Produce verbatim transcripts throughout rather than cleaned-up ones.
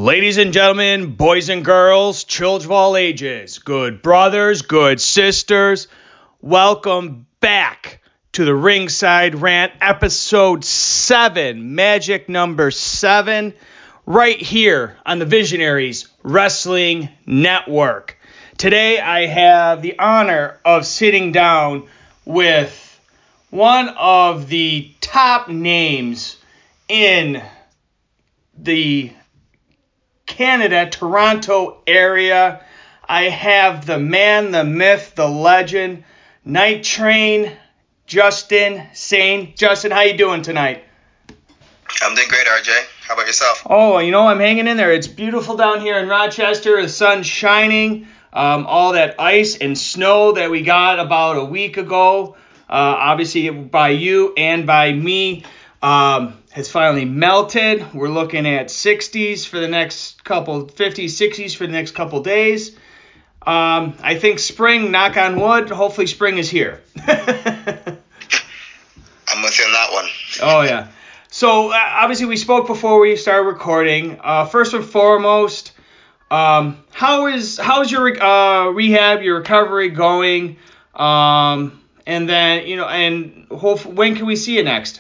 Ladies and gentlemen, boys and girls, children of all ages, good brothers, good sisters, welcome back to the Ringside Rant, episode seven, magic number seven, right here on the Visionaries Wrestling Network. Today I have the honor of sitting down with one of the top names in the Canada, Toronto area. I have the man, the myth, the legend, Night Train, Justin Sane. Justin, how you doing tonight? I'm doing great, R J. How about yourself? Oh, you know, I'm hanging in there. It's beautiful down here in Rochester. The sun's shining. Um, all that ice and snow that we got about a week ago, uh, obviously by you and by me, um, has finally melted. We're looking at sixties for the next couple, fifties, sixties for the next couple days. Um, I think spring, knock on wood, hopefully spring is here. I'm with you on that one. Oh, yeah. So, uh, obviously, we spoke before we started recording. Uh, first and foremost, um, how is how's your uh, rehab, your recovery going? Um, and then, you know, and hope, when can we see you next?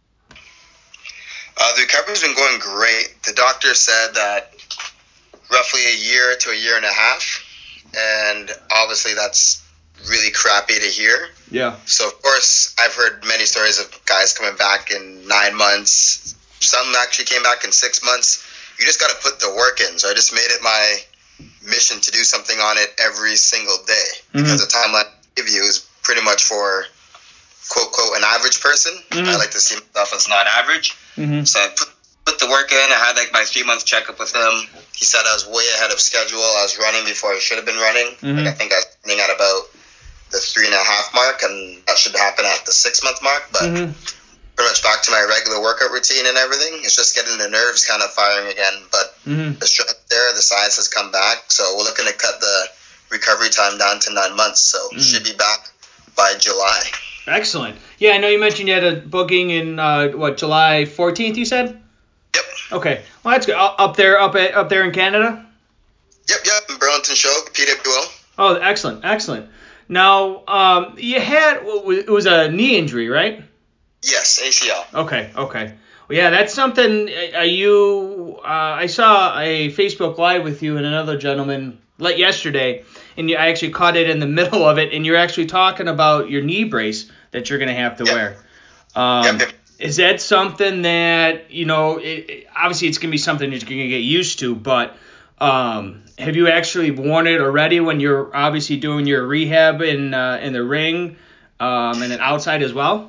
Uh, the recovery's been going great. The doctor said that roughly a year to a year and a half, and obviously that's really crappy to hear. Yeah. So, of course, I've heard many stories of guys coming back in nine months. Some actually came back in six months. You just got to put the work in. So I just made it my mission to do something on it every single day. Mm-hmm. Because the timeline I give you is pretty much for, quote, quote, an average person. Mm-hmm. I like to see myself as not average. Mm-hmm. So I put, put the work in. I had like my three-month checkup with him. He said I was way ahead of schedule. I was running before I should have been running. Mm-hmm. Like I think I was running at about the three and a half mark, and that should happen at the six-month mark. But Mm-hmm. pretty much back to my regular workout routine and everything. It's just getting the nerves kind of firing again. But Mm-hmm. the strength there, the size has come back. So we're looking to cut the recovery time down to nine months. So Mm-hmm. should be back by July. Excellent. Yeah, I know you mentioned you had a booking in, uh, what, July fourteenth, you said? Yep. Okay. Well, that's good. Up up there, up at, up there in Canada? Yep, yep. In Burlington Show, P W O. Oh, excellent, excellent. Now, um, you had, it was a knee injury, right? Yes, A C L. Okay, okay. Well, yeah, that's something. Are you? Uh, I saw a Facebook Live with you and another gentleman like yesterday, and you, I actually caught it in the middle of it, and you're actually talking about your knee brace that you're gonna have to Yep. wear. Um, Yep, yep. Is that something that you know? It, it, obviously, it's gonna be something that you're gonna get used to, but um, have you actually worn it already when you're obviously doing your rehab in uh, in the ring, um, and then outside as well?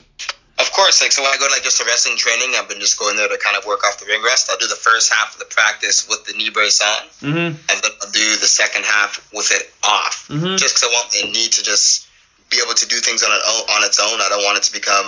Of course, like so when I go to like just a wrestling training, I've been just going there to kind of work off the ring rest. I'll do the first half of the practice with the knee brace on, Mm-hmm. and then I'll do the second half with it off. Mm-hmm. Just because I want the knee to just be able to do things on it on its own. I don't want it to become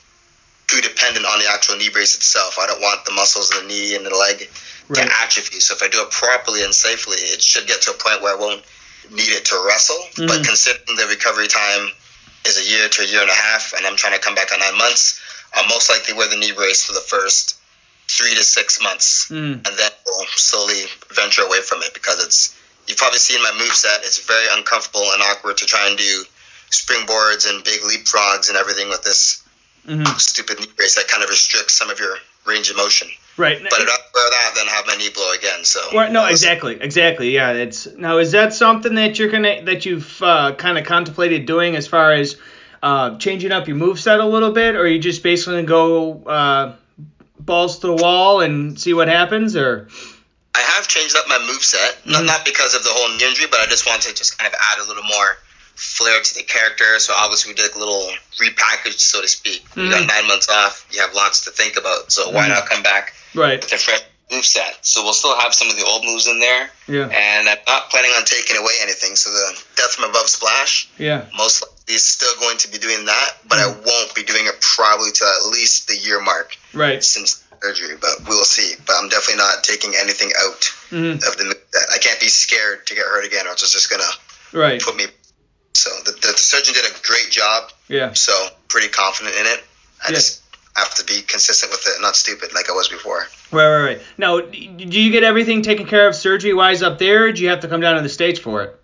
too dependent on the actual knee brace itself. I don't want the muscles in the knee and the leg Right. to atrophy. So if I do it properly and safely, it should get to a point where I won't need it to wrestle. Mm-hmm. But considering the recovery time is a year to a year and a half, and I'm trying to come back at nine months, I'll most likely wear the knee brace for the first three to six months, Mm. and then we'll slowly venture away from it because it's, you've probably seen my moveset. It's very uncomfortable and awkward to try and do springboards and big leapfrogs and everything with this Mm-hmm. stupid knee brace that kind of restricts some of your range of motion. Right. But I'd rather wear that than have my knee blow again. So Well, no, that was- exactly, exactly. Yeah, it's now. Is that something that you're gonna that you've uh, kind of contemplated doing as far as uh, changing up your moveset a little bit, or you just basically go uh, balls to the wall and see what happens, or? I have changed up my moveset, Mm-hmm. not not because of the whole knee injury, but I just wanted to just kind of add a little more flair to the character. So obviously we did a little repackage, so to speak. Mm-hmm. You got nine months off. You have lots to think about. So why Mm-hmm. not come back Right. with a fresh moveset? So we'll still have some of the old moves in there. Yeah. And I'm not planning on taking away anything. So the Death from Above Splash, Yeah. most likely is still going to be doing that, but I won't be doing it probably to at least the year mark Right. since surgery, but we'll see. But I'm definitely not taking anything out Mm-hmm. of the moveset. I can't be scared to get hurt again, or it's just going to Right. put me. So the, the surgeon did a great job, Yeah. so pretty confident in it. I Yeah. just, have to be consistent with it, not stupid like I was before. Right, right, right. Now, do you get everything taken care of surgery-wise up there, or do you have to come down to the States for it?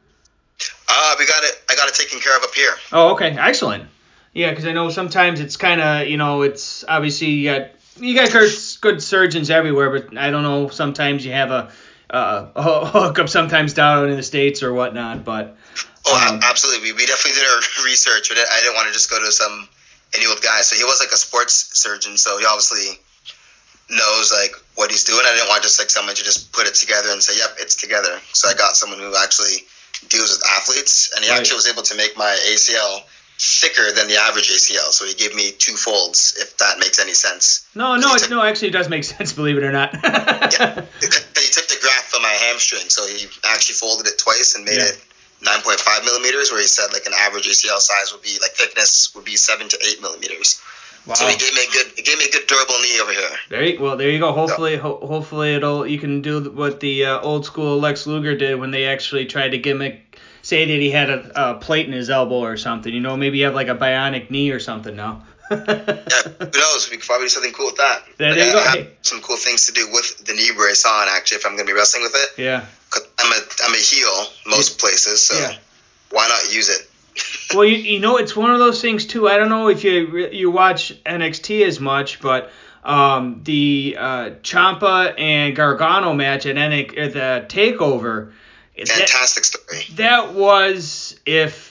Uh, we got it. I got it taken care of up here. Oh, okay, excellent. Yeah, because I know sometimes it's kind of, you know, it's obviously you got you got good, good surgeons everywhere, but I don't know. Sometimes you have a, uh, a hookup sometimes down in the States or whatnot, but. Oh, um, absolutely. We, we definitely did our research. But I didn't want to just go to some any old guy. So he was like a sports surgeon, so he obviously knows like what he's doing. I didn't want just like someone to just put it together and say, "Yep, it's together." So I got someone who actually deals with athletes, and he right. actually was able to make my A C L thicker than the average A C L. So he gave me two folds, if that makes any sense. No, no, took, no. Actually, it does make sense. Believe it or not. Yeah, he took the graft from my hamstring, so he actually folded it twice and made yeah. it nine point five millimeters, where he said like an average A C L size would be like thickness would be seven to eight millimeters. Wow. So he gave me a good, he gave me a good durable knee over here. There you, well, there you go. Hopefully, yeah. ho- hopefully it'll you can do what the uh, old school Lex Luger did when they actually tried to gimmick, say that he had a, a plate in his elbow or something. You know, maybe you have like a bionic knee or something now. Yeah, who knows? We could probably do something cool with that. There, like there you I, go. I Hey. have some cool things to do with the knee brace on, actually, if I'm going to be wrestling with it. Yeah. Cause I'm a I'm a heel most places, so yeah. why not use it? Well, you, you know, it's one of those things too. I don't know if you you watch N X T as much, but um, the uh, Ciampa and Gargano match at N X T, at the Takeover. Fantastic that, story. That was if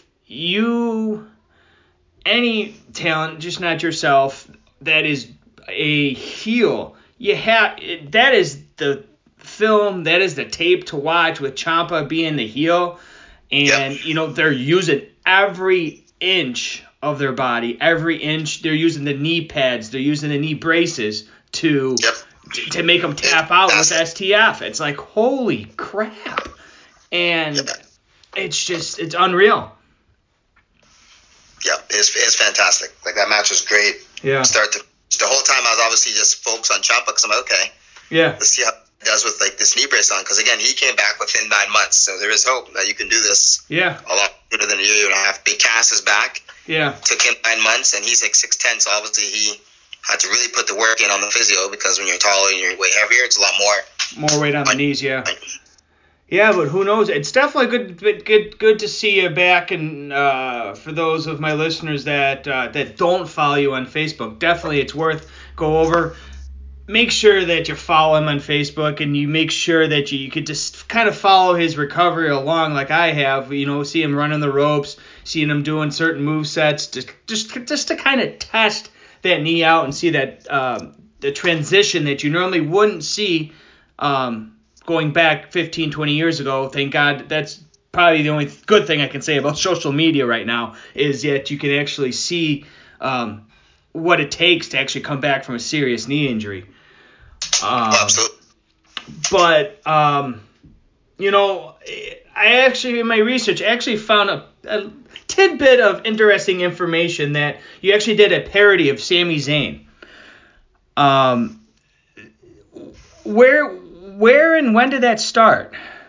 you any talent, just not yourself, that is a heel. You have that is the film, that is the tape to watch with Ciampa being the heel. And, yep. you know, they're using every inch of their body, every inch. They're using the knee pads. They're using the knee braces to yep. to, to make them tap out with S T F. It's like, holy crap. And yep. it's just, it's unreal. Yeah, it's, it's fantastic. Like, that match was great. Yeah. Start to, the whole time I was obviously just focused on Ciampa because I'm like, okay. Yeah. Let's see how does with like this knee brace on, because again he came back within nine months, so there is hope that you can do this yeah a lot sooner than a year and a half. Big Cass is back. Yeah, took him nine months, and he's like six ten, so obviously he had to really put the work in on the physio, because when you're taller and you're way heavier, it's a lot more more weight on the knees. Yeah. Yeah, but who knows? It's definitely good, good, good to see you back. And uh, for those of my listeners that uh, that don't follow you on Facebook, definitely it's worth go over. Make sure that you follow him on Facebook, and you make sure that you, you could just kind of follow his recovery along, like I have. You know, see him running the ropes, seeing him doing certain move sets, just just just to kind of test that knee out and see that um, the transition that you normally wouldn't see. Um, Going back fifteen, twenty years ago, thank God, that's probably the only good thing I can say about social media right now, is that you can actually see um, what it takes to actually come back from a serious knee injury. Um, Absolutely. But, um, you know, I actually, in my research, I actually found a, a tidbit of interesting information that you actually did a parody of Sami Zayn. Um, where... Where and when did that start?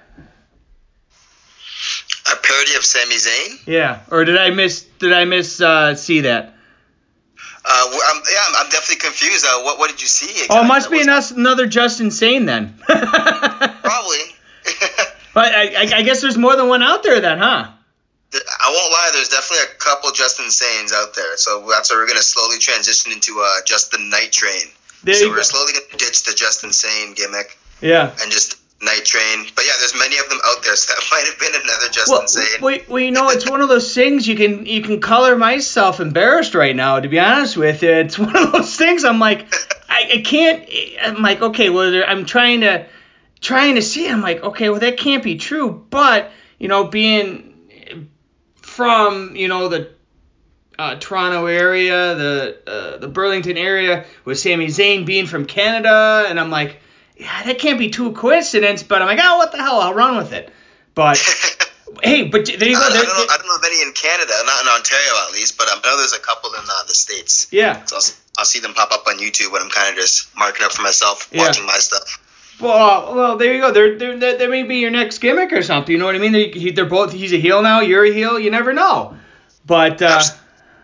A parody of Sami Zayn? Yeah, or did I miss? Did I miss uh, see that? Uh, I'm, yeah, I'm, I'm definitely confused. Uh, what What did you see? Exactly? Oh, it must be an, another Justin Sane then. Probably. But I, I, I guess there's more than one out there then, huh? I won't lie. There's definitely a couple Justin Sanes out there. So that's where we're gonna slowly transition into uh, Justin Night Train. There so you we're go. slowly gonna ditch the Justin Sane gimmick. Yeah. And just Night Train. But yeah, there's many of them out there, so that might have been another Justin well, Sane. Well, well, you know, it's one of those things you can you can color myself embarrassed right now, to be honest with you. It's one of those things I'm like, I, I can't, I'm like, okay, well, there, I'm trying to, trying to see, I'm like, okay, well, that can't be true. But, you know, being from, you know, the Uh, Toronto area, the uh, the Burlington area, with Sami Zayn being from Canada, and I'm like, yeah, that can't be too coincidence, but I'm like, oh, what the hell, I'll run with it. But hey, but there you go. I, There, I, don't know, I don't know of any in Canada, not in Ontario at least, but I know there's a couple in uh, the States. Yeah. So I'll, I'll see them pop up on YouTube when I'm kind of just marking up for myself, yeah. watching my stuff. Well, well, there you go. They're, they're, they're, they may be your next gimmick or something. You know what I mean? They, they're both. He's a heel now. You're a heel. You never know. But. Uh,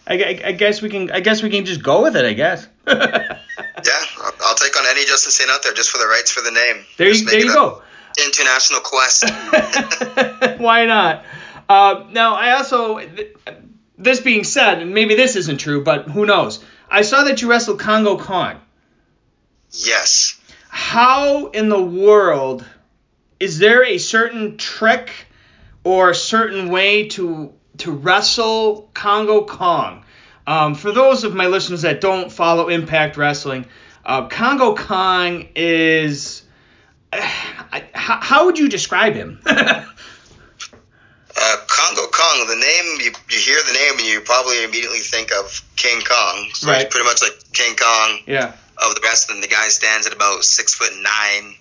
I, I, I guess we can. I guess we can just go with it. I guess. Yeah, I'll, I'll take on any Justin Saint out there just for the rights for the name. There you, there you go. International quest. Why not? Uh, now, I also, th- this being said, and maybe this isn't true, but who knows? I saw that you wrestled Kongo Kong. Yes. How in the world is there a certain trick or a certain way to to wrestle Kongo Kong? Um, for those of my listeners that don't follow Impact Wrestling, uh, Kongo Kong is uh, how, how would you describe him? uh, Kongo Kong, the name, you, you hear the name and you probably immediately think of King Kong. So right. He's pretty much like King Kong. Yeah. Of the wrestling. The guy stands at about six foot nine,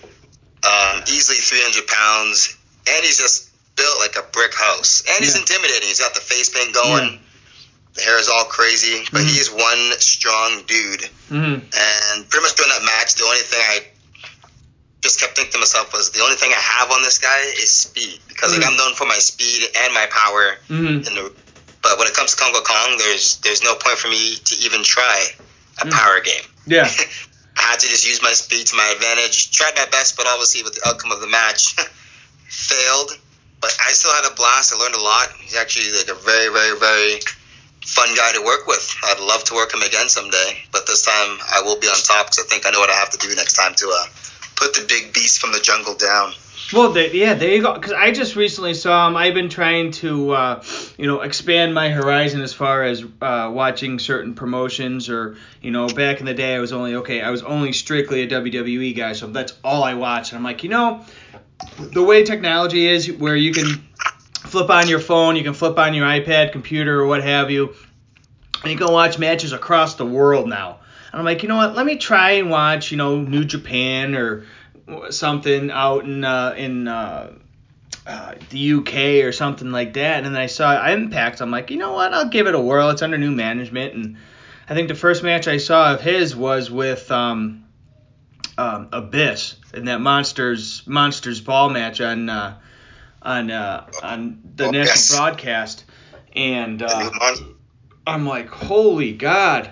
um, easily three hundred pounds, and he's just built like a brick house. And he's yeah. intimidating. He's got the face paint going. Yeah. The hair is all crazy, but mm-hmm. he's one strong dude. Mm-hmm. And pretty much during that match, the only thing I just kept thinking to myself was the only thing I have on this guy is speed, because mm-hmm. like I'm known for my speed and my power. Mm-hmm. In the, but when it comes to Kongo Kong, there's there's no point for me to even try a mm-hmm. power game. Yeah. I had to just use my speed to my advantage. Tried my best, but obviously with the outcome of the match, failed. But I still had a blast. I learned a lot. He's actually like a very, very, very fun guy to work with. I'd love to work him again someday. But this time I will be on top because I think I know what I have to do next time to uh, put the big beast from the jungle down. Well, they, yeah, there you go. Because I just recently saw him. I've been trying to, uh, you know, expand my horizon as far as uh, watching certain promotions. Or, you know, back in the day, I was only okay. I was only strictly a W W E guy, so that's all I watched. And I'm like, you know, the way technology is, where you can flip on your phone, you can flip on your iPad, computer, or what have you, and you can watch matches across the world now. And I'm like, you know what? Let me try and watch, you know, New Japan or something out in uh, in uh, uh, the U K or something like that. And then I saw Impact. I'm like, you know what? I'll give it a whirl. It's under new management. And I think the first match I saw of his was with um, um, Abyss in that Monsters Monsters Ball match on uh, on uh, on the oh, national yes. broadcast. And uh, I'm like, holy God.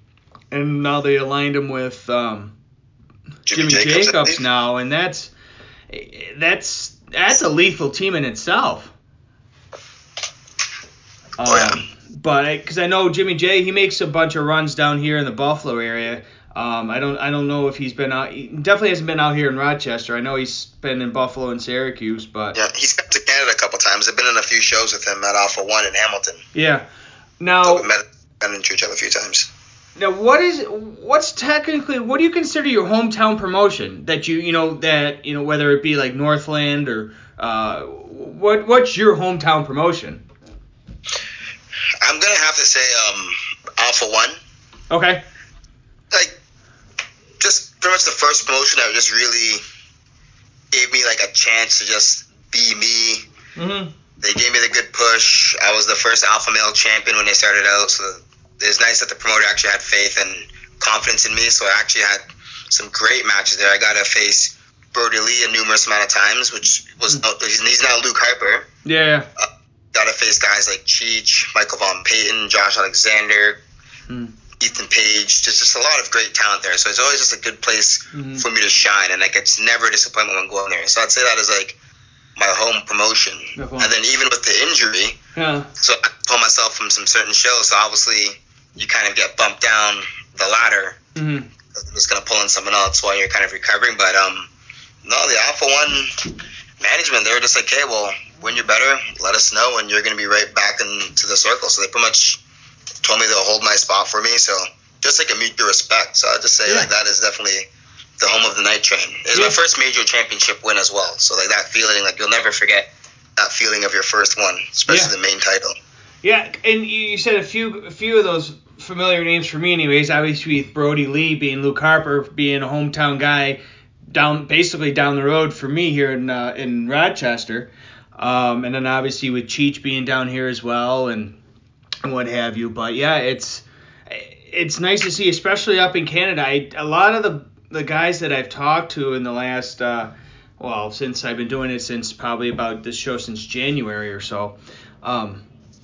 And now they aligned him with Um, Jimmy, Jimmy Jacobs, Jacobs now, and that's that's that's a lethal team in itself. Um, oh, yeah. But because I, I know Jimmy J, he makes a bunch of runs down here in the Buffalo area. Um, I don't I don't know if he's been out. He definitely hasn't been out here in Rochester. I know he's been in Buffalo and Syracuse, but yeah, he's come to Canada a couple times. I've been in a few shows with him at Alpha One in Hamilton. Yeah. Now so we met and into each other a few times. Now, what is what's technically what do you consider your hometown promotion that you you know that you know whether it be like Northland or uh, what what's your hometown promotion? I'm gonna have to say um, Alpha One. Okay. Like, just pretty much the first promotion that just really gave me like a chance to just be me. Mm-hmm. They gave me the good push. I was the first alpha male champion when they started out, so it's nice that the promoter actually had faith and confidence in me. So I actually had some great matches there. I got to face Brody Lee a numerous amount of times, which was mm. he's now Luke Harper. Yeah. Uh, got to face guys like Cheech, Michael Von Payton, Josh Alexander, mm. Ethan Page. There's just a lot of great talent there. So it's always just a good place mm-hmm. for me to shine, and like it's never a disappointment when going there. So I'd say that is like my home promotion. Uh-huh. And then even with the injury, yeah. so I pulled myself from some certain shows. So obviously you kind of get bumped down the ladder. Mm-hmm. I'm just going to pull in someone else while you're kind of recovering. But um, no, the Alpha One management, they were just like, hey, well, when you're better, let us know, and you're going to be right back into the circle. So they pretty much told me they'll hold my spot for me. So just like a mutual respect. So I'd just say yeah. like that is definitely the home of the Night Train. It was yeah. my first major championship win as well. So like that feeling, like you'll never forget that feeling of your first one, especially yeah. the main title. Yeah, and you said a few a few of those familiar names for me anyways. Obviously Brody Lee being Luke Harper, being a hometown guy down basically down the road for me here in uh, in Rochester. Um, and then obviously with Cheech being down here as well and, and what have you. But yeah, it's it's nice to see, especially up in Canada. I, a lot of the the guys that I've talked to in the last, uh, well, since I've been doing it since probably about this show since January or so, um,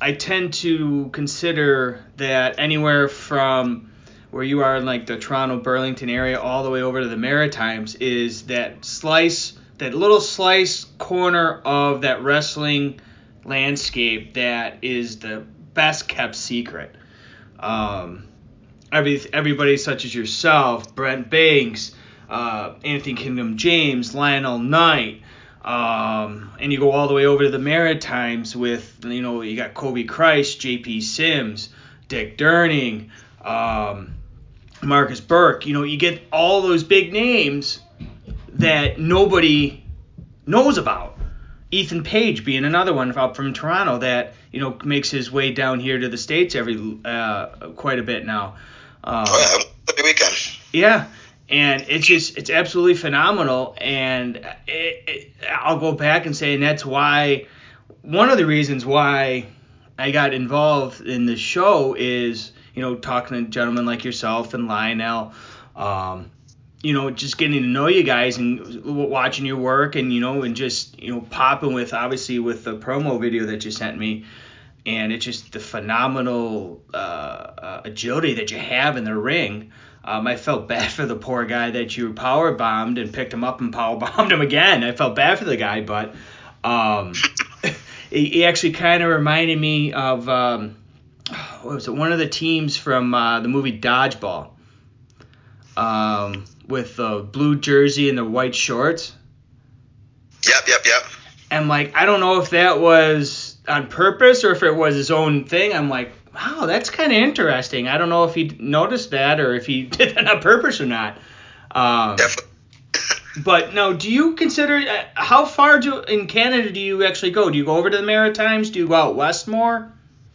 I tend to consider that anywhere from where you are in like the Toronto, Burlington area all the way over to the Maritimes is that slice, that little slice corner of that wrestling landscape that is the best kept secret. Um, every, everybody such as yourself, Brent Banks, uh, Anthony Kingdom James, Lionel Knight, Um, and you go all the way over to the Maritimes with, you know, you got Kobe Christ, J P Sims, Dick Durning, um, Marcus Burke. You know, you get all those big names that nobody knows about. Ethan Page being another one up from Toronto that, you know, makes his way down here to the States every uh, quite a bit now. Um, oh, yeah, every weekend. Yeah. And it's just, it's absolutely phenomenal. And it, it, I'll go back and say, and that's why, one of the reasons why I got involved in this show is, you know, talking to gentlemen like yourself and Lionel, um, you know, just getting to know you guys and watching your work and, you know, and just, you know, popping with, obviously, with the promo video that you sent me. And it's just the phenomenal uh, uh, agility that you have in the ring. Um, I felt bad for the poor guy that you power bombed and picked him up and power bombed him again. I felt bad for the guy, but um, he, he actually kind of reminded me of um, what was it? One of the teams from uh, the movie Dodgeball, um, with the blue jersey and the white shorts. Yep, yep, yep. And like, I don't know if that was on purpose or if it was his own thing. I'm like, wow, that's kind of interesting. I don't know if he noticed that or if he did that on purpose or not. Um, Definitely. But no, do you consider, uh, how far do in Canada do you actually go? Do you go over to the Maritimes? Do you go out west more?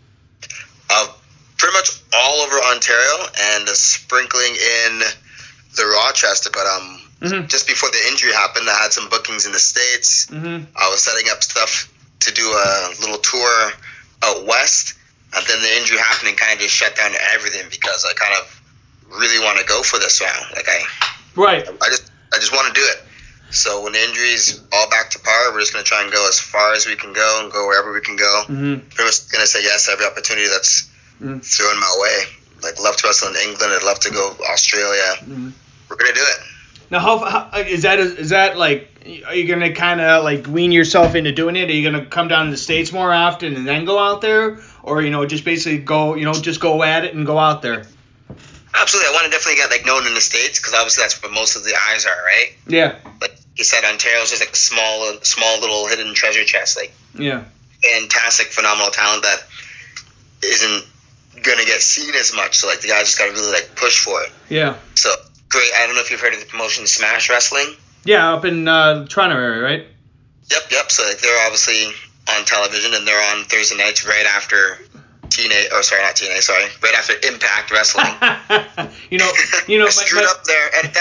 Uh, pretty much all over Ontario and a sprinkling in the Rochester. But um, mm-hmm. just before the injury happened, I had some bookings in the States. Mm-hmm. I was setting up stuff to do a little tour out west. And then the injury happened and kind of just shut down everything because I kind of really want to go for this round. Like I, right. I just, I just want to do it. So when the injury's all back to par, we're just gonna try and go as far as we can go and go wherever we can go. Mm-hmm. Pretty much gonna say yes to every opportunity that's mm-hmm. thrown my way. Like love to wrestle in England. I'd love to go Australia. Mm-hmm. We're gonna do it. Now, how, how is that? Is that like? Are you gonna kind of like wean yourself into doing it? Are you gonna come down to the States more often and then go out there, or you know, just basically go, you know, just go at it and go out there? Absolutely, I want to definitely get like known in the States because obviously that's where most of the eyes are, right? Yeah. Like you said, Ontario's just like a small, small little hidden treasure chest. Like yeah, fantastic, phenomenal talent that isn't gonna get seen as much. So like the guys just gotta really like push for it. Yeah. So great. I don't know if you've heard of the promotion Smash Wrestling. Yeah, up in uh, Toronto area, right? Yep, yep. So like they're obviously on television and they're on Thursday nights right after T N A. Oh, sorry, not T N A. Sorry, right after Impact Wrestling. you know, you know, I my, screwed my, up there. Edit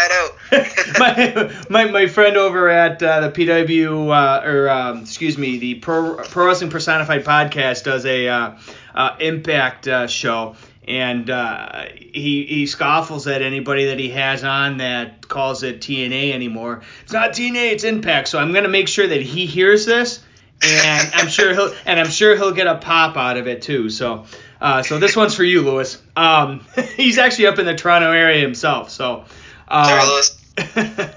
that out. my, my my friend over at uh, the P W uh, or um, excuse me, the Pro Pro Wrestling Personified podcast does a uh, uh, Impact uh, show. And uh, he he scoffles at anybody that he has on that calls it T N A anymore. It's not T N A, it's Impact. So I'm gonna make sure that he hears this, and I'm sure he'll and I'm sure he'll get a pop out of it too. So uh, so this one's for you, Lewis. Um, he's actually up in the Toronto area himself. So. Um, Sorry, Lewis.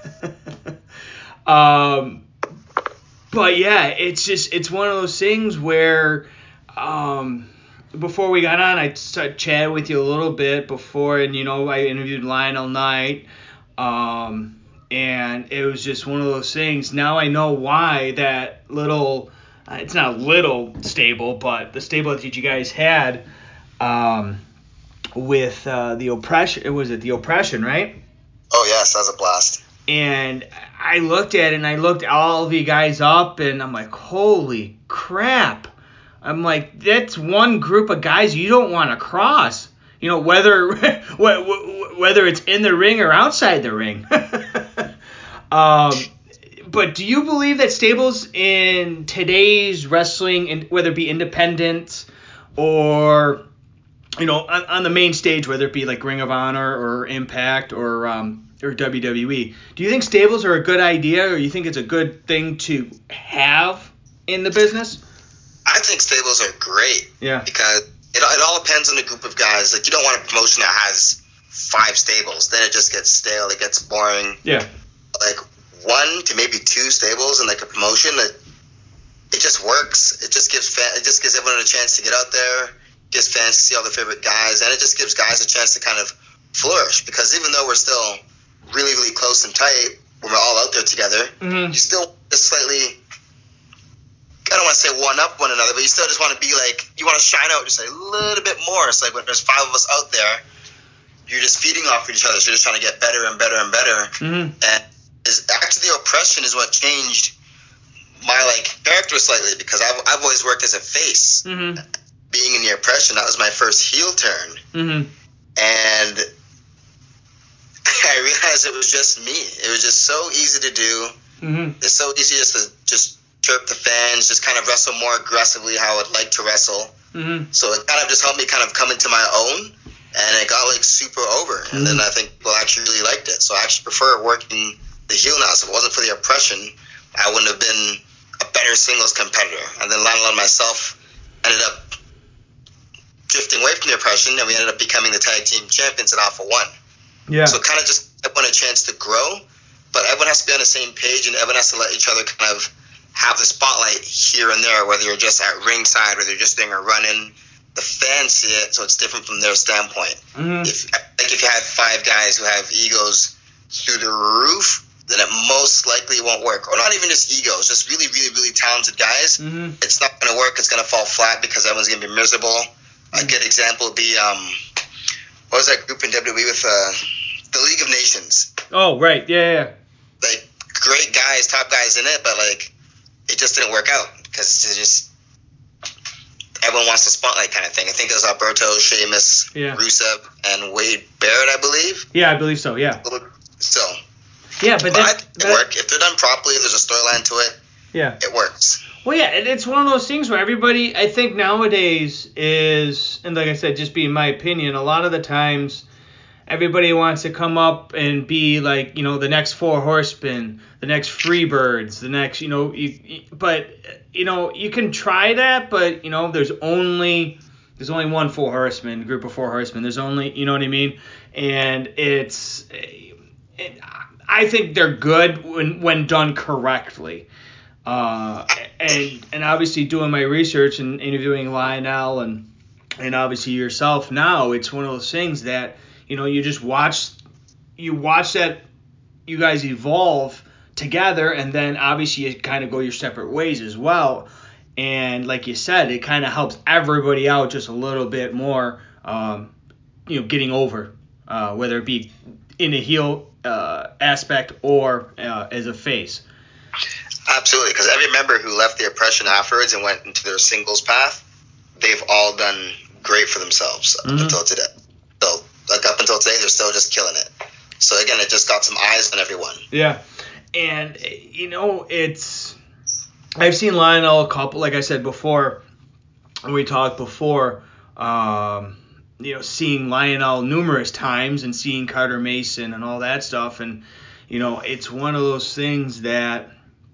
um, but yeah, it's just it's one of those things where. Um, Before we got on, I chatted with you a little bit before, and, you know, I interviewed Lionel Knight, um, and it was just one of those things. Now I know why that little, uh, it's not a little stable, but the stable that you guys had um, with uh, the oppression, it was it the oppression, right? Oh, yes, that was a blast. And I looked at it, and I looked all of you guys up, and I'm like, holy crap. I'm like, that's one group of guys you don't want to cross. You know, whether whether it's in the ring or outside the ring. um, but do you believe that stables in today's wrestling, whether it be independent or, you know, on, on the main stage, whether it be like Ring of Honor or Impact or um, or W W E, do you think stables are a good idea, or you think it's a good thing to have in the business? I I think stables are great. Yeah. Because it, it all depends on the group of guys. Like, you don't want a promotion that has five stables. Then it just gets stale. It gets boring. Yeah. Like, one to maybe two stables in, like, a promotion, it, it just works. It just gives fan, it just gives everyone a chance to get out there, gives fans to see all their favorite guys, and it just gives guys a chance to kind of flourish. Because even though we're still really, really close and tight, when we're all out there together, mm-hmm. you still just slightly, I don't want to say one up one another, but you still just want to be like, you want to shine out just a little bit more. It's like when there's five of us out there, you're just feeding off each other. So you're just trying to get better and better and better. Mm-hmm. And is actually the oppression is what changed my like character slightly, because I've I've always worked as a face. Mm-hmm. Being in the oppression, that was my first heel turn. Mm-hmm. And I realized it was just me. It was just so easy to do. Mm-hmm. It's so easy just to just chirp the fans, just kind of wrestle more aggressively how I'd like to wrestle. Mm-hmm. So it kind of just helped me kind of come into my own, and it got like super over. Mm-hmm. And then I think people actually really liked it. So I actually prefer working the heel now. So if it wasn't for the oppression, I wouldn't have been a better singles competitor. And then Lionel and myself ended up drifting away from the oppression, and we ended up becoming the tag team champions at Alpha One. Yeah. So kind of just everyone a chance to grow, but everyone has to be on the same page, and everyone has to let each other kind of have the spotlight here and there, whether you're just at ringside, whether you're just doing a run-in. The fans see it, so it's different from their standpoint. Mm-hmm. If like if you had five guys who have egos through the roof, then it most likely won't work. Or not even just egos, just really, really, really talented guys. Mm-hmm. It's not going to work. It's going to fall flat because everyone's going to be miserable. Mm-hmm. A good example would be, um, what was that group in W W E with uh, the League of Nations? Oh, right. Yeah, yeah. Like, great guys, top guys in it, but, like, it just didn't work out because it's just everyone wants the spotlight kind of thing. I think it was Alberto, Sheamus, yeah. Rusev, and Wade Barrett, I believe. Yeah, I believe so, yeah. So, yeah, but, but that, I think it that, work. If they're done properly, there's a storyline to it. Yeah. It works. Well, yeah, it's one of those things where everybody, I think nowadays is, and like I said, just being my opinion, a lot of the times everybody wants to come up and be like, you know, the next Four Horsemen, the next Freebirds, the next, you know, you, you, but, you know, you can try that, but, you know, there's only, there's only one Four Horsemen, group of Four Horsemen. There's only, you know what I mean? And it's, it, I think they're good when, when done correctly. Uh, and and obviously doing my research and interviewing Lionel and and obviously yourself now, it's one of those things that, you know, you just watch you watch that you guys evolve together, and then obviously you kind of go your separate ways as well. And like you said, it kind of helps everybody out just a little bit more, um, you know, getting over, uh, whether it be in a heel uh, aspect or uh, as a face. Absolutely, because every member who left the oppression afterwards and went into their singles path, they've all done great for themselves up mm-hmm. until today. So, like up until today, they're still just killing it. So again, it just got some eyes on everyone. Yeah, and you know, it's I've seen Lionel a couple, like I said before, when we talked before, um, you know, seeing Lionel numerous times and seeing Carter Mason and all that stuff, and you know, it's one of those things that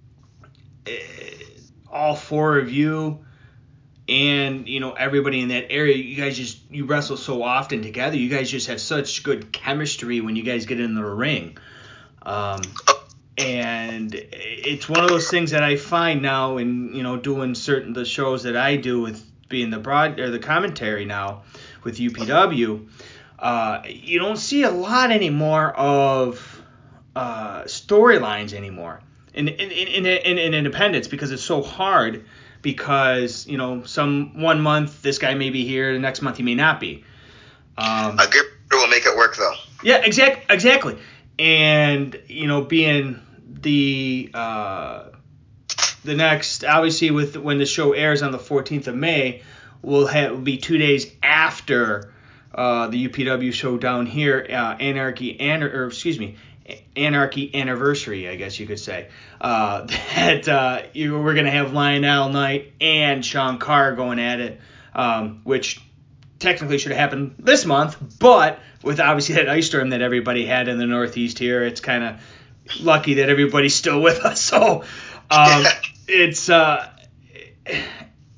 all four of you and, you know, everybody in that area, you guys just, you wrestle so often together. You guys just have such good chemistry when you guys get in the ring. Um, and it's one of those things that I find now in, you know, doing certain, the shows that I do with being the broad, or the commentary now with U P W, uh, you don't see a lot anymore of uh, storylines anymore. In in, in in in independence, because it's so hard, because, you know, some one month this guy may be here, the next month he may not be. Um, a good will make it work though. Yeah, exact exactly. And, you know, being the uh, the next, obviously with when the show airs on the fourteenth of May, will have will be two days after uh, the U P W show down here, uh, Anarchy and or excuse me. Anarchy anniversary, I guess you could say, uh, that uh, you, we're going to have Lionel Knight and Sean Carr going at it, um, which technically should have happened this month, but with obviously that ice storm that everybody had in the Northeast here, it's kind of lucky that everybody's still with us. So um, it's uh,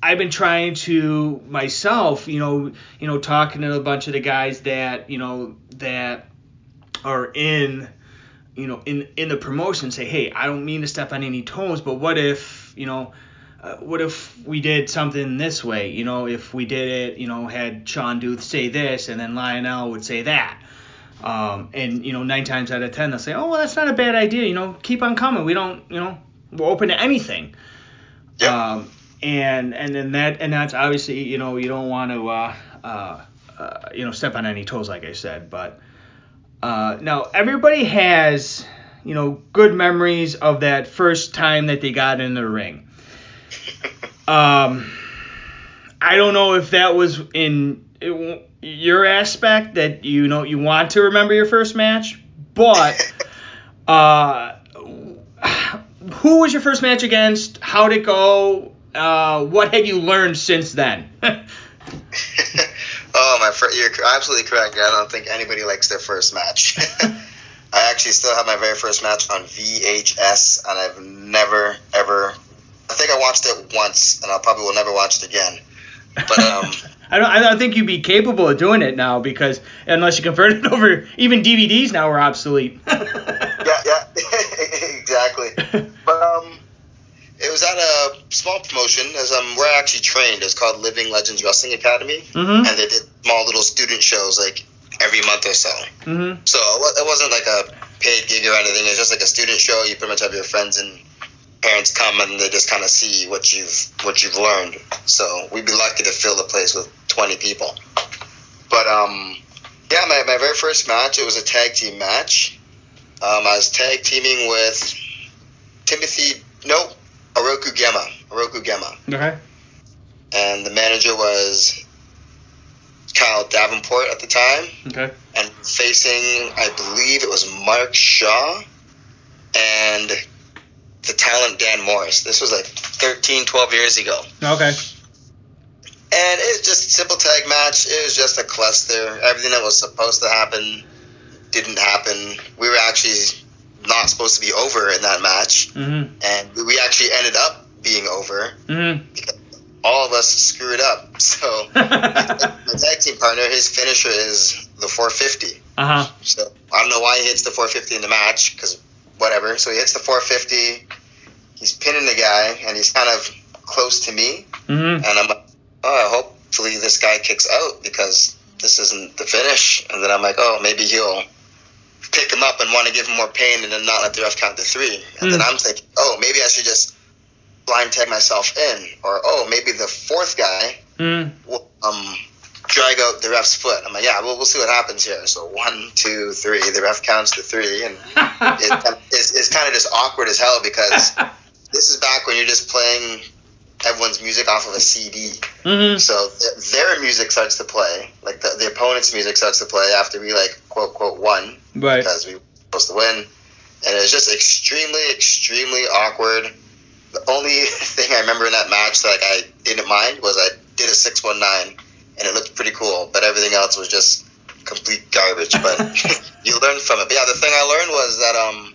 I've been trying to myself, you know, you know, talking to a bunch of the guys that, you know, that are in, you know, in, in the promotion, say, hey, I don't mean to step on any toes, but what if, you know, uh, what if we did something this way? You know, if we did it, you know, had Sean Duth say this and then Lionel would say that. Um, and, you know, nine times out of ten, they'll say, oh, well, that's not a bad idea. You know, keep on coming. We don't, you know, we're open to anything. Yep. Um, and and then that and that's obviously, you know, you don't want to, uh, uh, uh, you know, step on any toes, like I said. But uh, now everybody has, you know, good memories of that first time that they got in the ring. Um, I don't know if that was in it, your aspect that, you know, you want to remember your first match, but uh, who was your first match against? How'd it go? Uh, what have you learned since then? Oh, my fr- you're absolutely correct. I don't think anybody likes their first match. I actually still have my very first match on V H S, and I've never, ever... I think I watched it once, and I probably will never watch it again. But um, I don't. I don't think you'd be capable of doing it now, because unless you convert it over, even D V Ds now are obsolete. yeah, yeah, exactly. But um, it was at a small promotion, as um, where I actually trained. It's called Living Legends Wrestling Academy, Mm-hmm. and they did small little student shows like every month or so. Mm-hmm. So it wasn't like a paid gig or anything. It's just like a student show. You pretty much have your friends and parents come, and they just kind of see what you've what you've learned. So we'd be lucky to fill the place with twenty people. But um, yeah, my, my very first match, it was a tag team match. Um, I was tag teaming with Timothy, nope, Oroku Gemma, Oroku Gemma, Okay. and the manager was Kyle Davenport at the time. Okay. And facing, I believe it was Mark Shaw and the talent Dan Morris. This was like thirteen, twelve years ago. Okay. And it was just a simple tag match. It was just a cluster. Everything that was supposed to happen didn't happen. We were actually not supposed to be over in that match. Mm-hmm. And we actually ended up being over. Mm-hmm. Because all of us screwed up. So my tag team partner, his finisher is the four fifty. Uh-huh. So I don't know why he hits the four fifty in the match, because whatever. So he hits the four fifty. He's pinning the guy, and he's kind of close to me. Mm-hmm. And I'm like, oh, hopefully this guy kicks out, because this isn't the finish. And then I'm like, oh, maybe he'll pick him up and want to give him more pain and then not let the ref count to three. And Mm. then I'm thinking, oh, maybe I should just blind tag myself in. Or, oh, maybe the fourth guy Mm. will um, drag out the ref's foot. I'm like, yeah, well, we'll see what happens here. So one, two, three. The ref counts to three. And it, it's, it's kind of just awkward as hell, because this is back when you're just playing everyone's music off of a C D. Mm-hmm. So th- their music starts to play, like the, the opponent's music starts to play after we, like, quote, quote, won. Right. Because we were supposed to win. And it was just extremely, extremely awkward. The only thing I remember in that match that, like, I didn't mind was I did a six one nine, and it looked pretty cool, but everything else was just complete garbage. But you learn from it. But yeah, the thing I learned was that, um,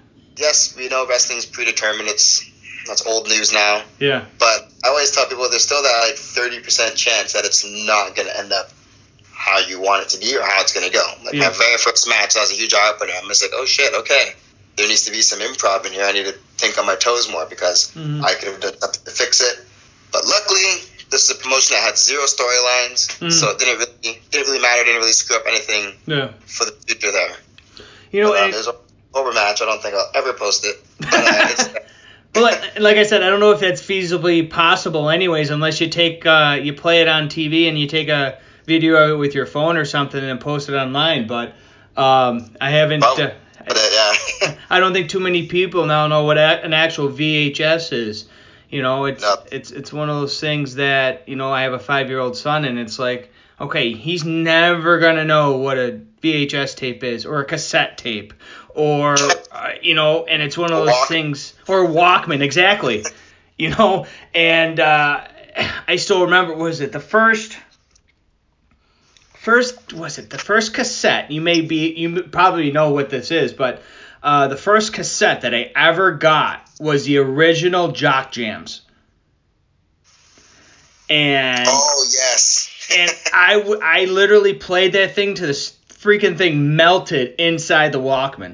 yes, we know wrestling's predetermined. It's That's old news now. Yeah. But I always tell people there's still that, like, thirty percent chance that it's not going to end up how you want it to be or how it's going to go. Like, Yeah. my very first match, that was a huge eye-opener. I'm just like, oh, shit, okay. There needs to be some improv in here. I need to think on my toes more, because Mhm. I could have done something to fix it. But luckily, this is a promotion that had zero storylines, Mhm. so it didn't really didn't really matter. Didn't really screw up anything Yeah. for the future there. You know, But, um, and- it was an over match. I don't think I'll ever post it. But, uh, it's, Well, like, like I said, I don't know if that's feasibly possible anyways, unless you take, uh, you play it on T V and you take a video of it with your phone or something and post it online. But um, I haven't, well, uh, but, uh, yeah. I don't think too many people now know what a, an actual V H S is. You know, it's, No. it's, it's one of those things that, you know, I have a five-year-old son, and it's like, okay, he's never going to know what a V H S tape is, or a cassette tape, or, uh, you know, and it's one of those Walkman. things, or Walkman, exactly, you know, and uh, I still remember, what was it, the first, first, was it the first cassette, you may be, you probably know what this is, but uh, the first cassette that I ever got was the original Jock Jams. And oh yes. and I, w- I literally played that thing to the freaking thing melted inside the Walkman.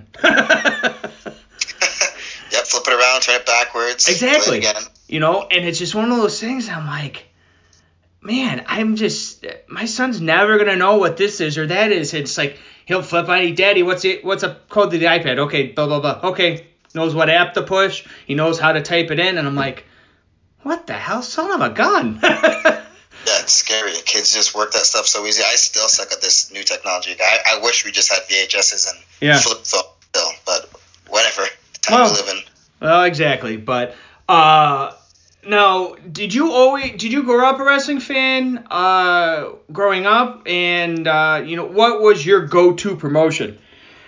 Yep, flip it around, turn it backwards. Exactly. Play it again. You know, and it's just one of those things. I'm like, man, I'm just, my son's never gonna know what this is or that is. It's like he'll flip on, Daddy, what's it? What's a code to the iPad? Okay, blah blah blah. Okay, knows what app to push. He knows how to type it in, and I'm like, what the hell, son of a gun? Yeah, it's scary. Kids just work that stuff so easy. I still suck at this new technology. I, I wish we just had V H S's and yeah. flip phone still, but whatever. The time well, we live in. Well, exactly. But uh, now, did you always did you grow up a wrestling fan uh, growing up? And uh, you know, what was your go-to promotion?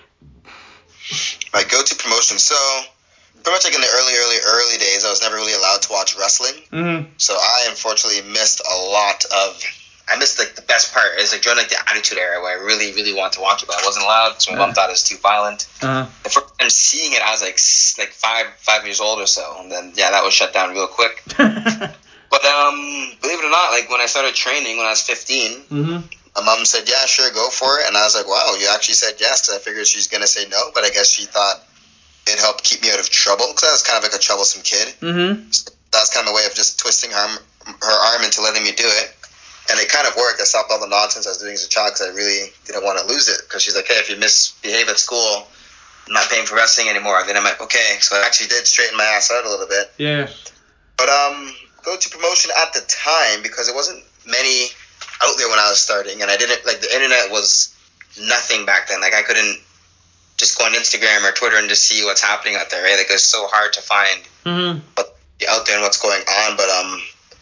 My go-to promotion. So pretty much like in the early, early, early days, I was never really allowed to watch wrestling. Mm-hmm. So I unfortunately missed a lot of. I missed like the best part is like during like the Attitude Era where I really, really wanted to watch it, but I wasn't allowed because my uh-huh. mom thought it was too violent. Uh-huh. The first time seeing it, I was like like five five years old or so, and then yeah, that was shut down real quick. But um, believe it or not, like when I started training when I was fifteen, mm-hmm. my mom said, "Yeah, sure, go for it," and I was like, "Wow, you actually said yes," because I figured she's gonna say no, but I guess she thought it helped keep me out of trouble because I was kind of like a troublesome kid. Mm-hmm. So that was kind of a way of just twisting her arm, her arm into letting me do it. And it kind of worked. I stopped all the nonsense I was doing as a child because I really didn't want to lose it. Because she's like, hey, if you misbehave at school, I'm not paying for wrestling anymore. Then I'm like, okay. So I actually did straighten my ass out a little bit. Yeah. But um, go-to promotion at the time, because there wasn't many out there when I was starting. And I didn't, like, the internet was nothing back then. Like, I couldn't just go on Instagram or Twitter and just see what's happening out there, right? Like, it was so hard to find mm-hmm. what's out there and what's going on. But um,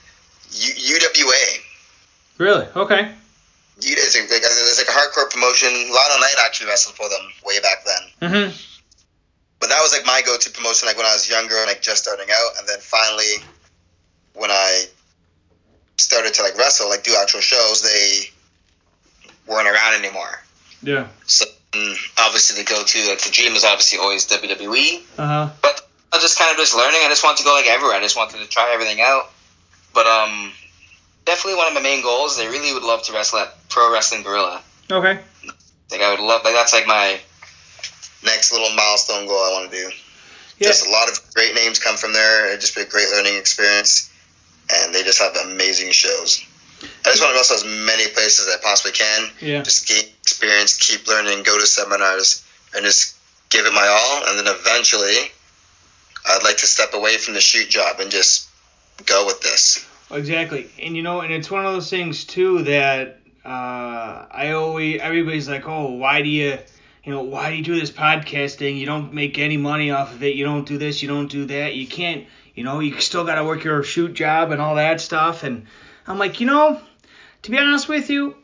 U- UWA. Really? Okay. It's, a, it's like a hardcore promotion. Lana Knight actually wrestled for them way back then. Mm-hmm. But that was like my go-to promotion, like when I was younger and like just starting out. And then finally, when I started to like wrestle, like do actual shows, they weren't around anymore. Yeah. So um, obviously the go-to, like the dream was obviously always W W E. Uh-huh. But I was just kind of just learning. I just wanted to go like everywhere. I just wanted to try everything out. But um. Definitely one of my main goals. I really would love to wrestle at Pro Wrestling Guerrilla. Okay. Like I would love, like that's like my next little milestone goal I want to do. Yeah. Just a lot of great names come from there. It'd just be a great learning experience, and they just have amazing shows. I just want to wrestle as many places as I possibly can. Yeah. Just gain experience, keep learning, go to seminars, and just give it my all. And then eventually, I'd like to step away from the shoot job and just go with this. Exactly. And, you know, and it's one of those things, too, that uh, I always, everybody's like, oh, why do you, you know, why do you do this podcasting? You don't make any money off of it. You don't do this. You don't do that. You can't, you know, you still got to work your shoot job and all that stuff. And I'm like, you know, to be honest with you,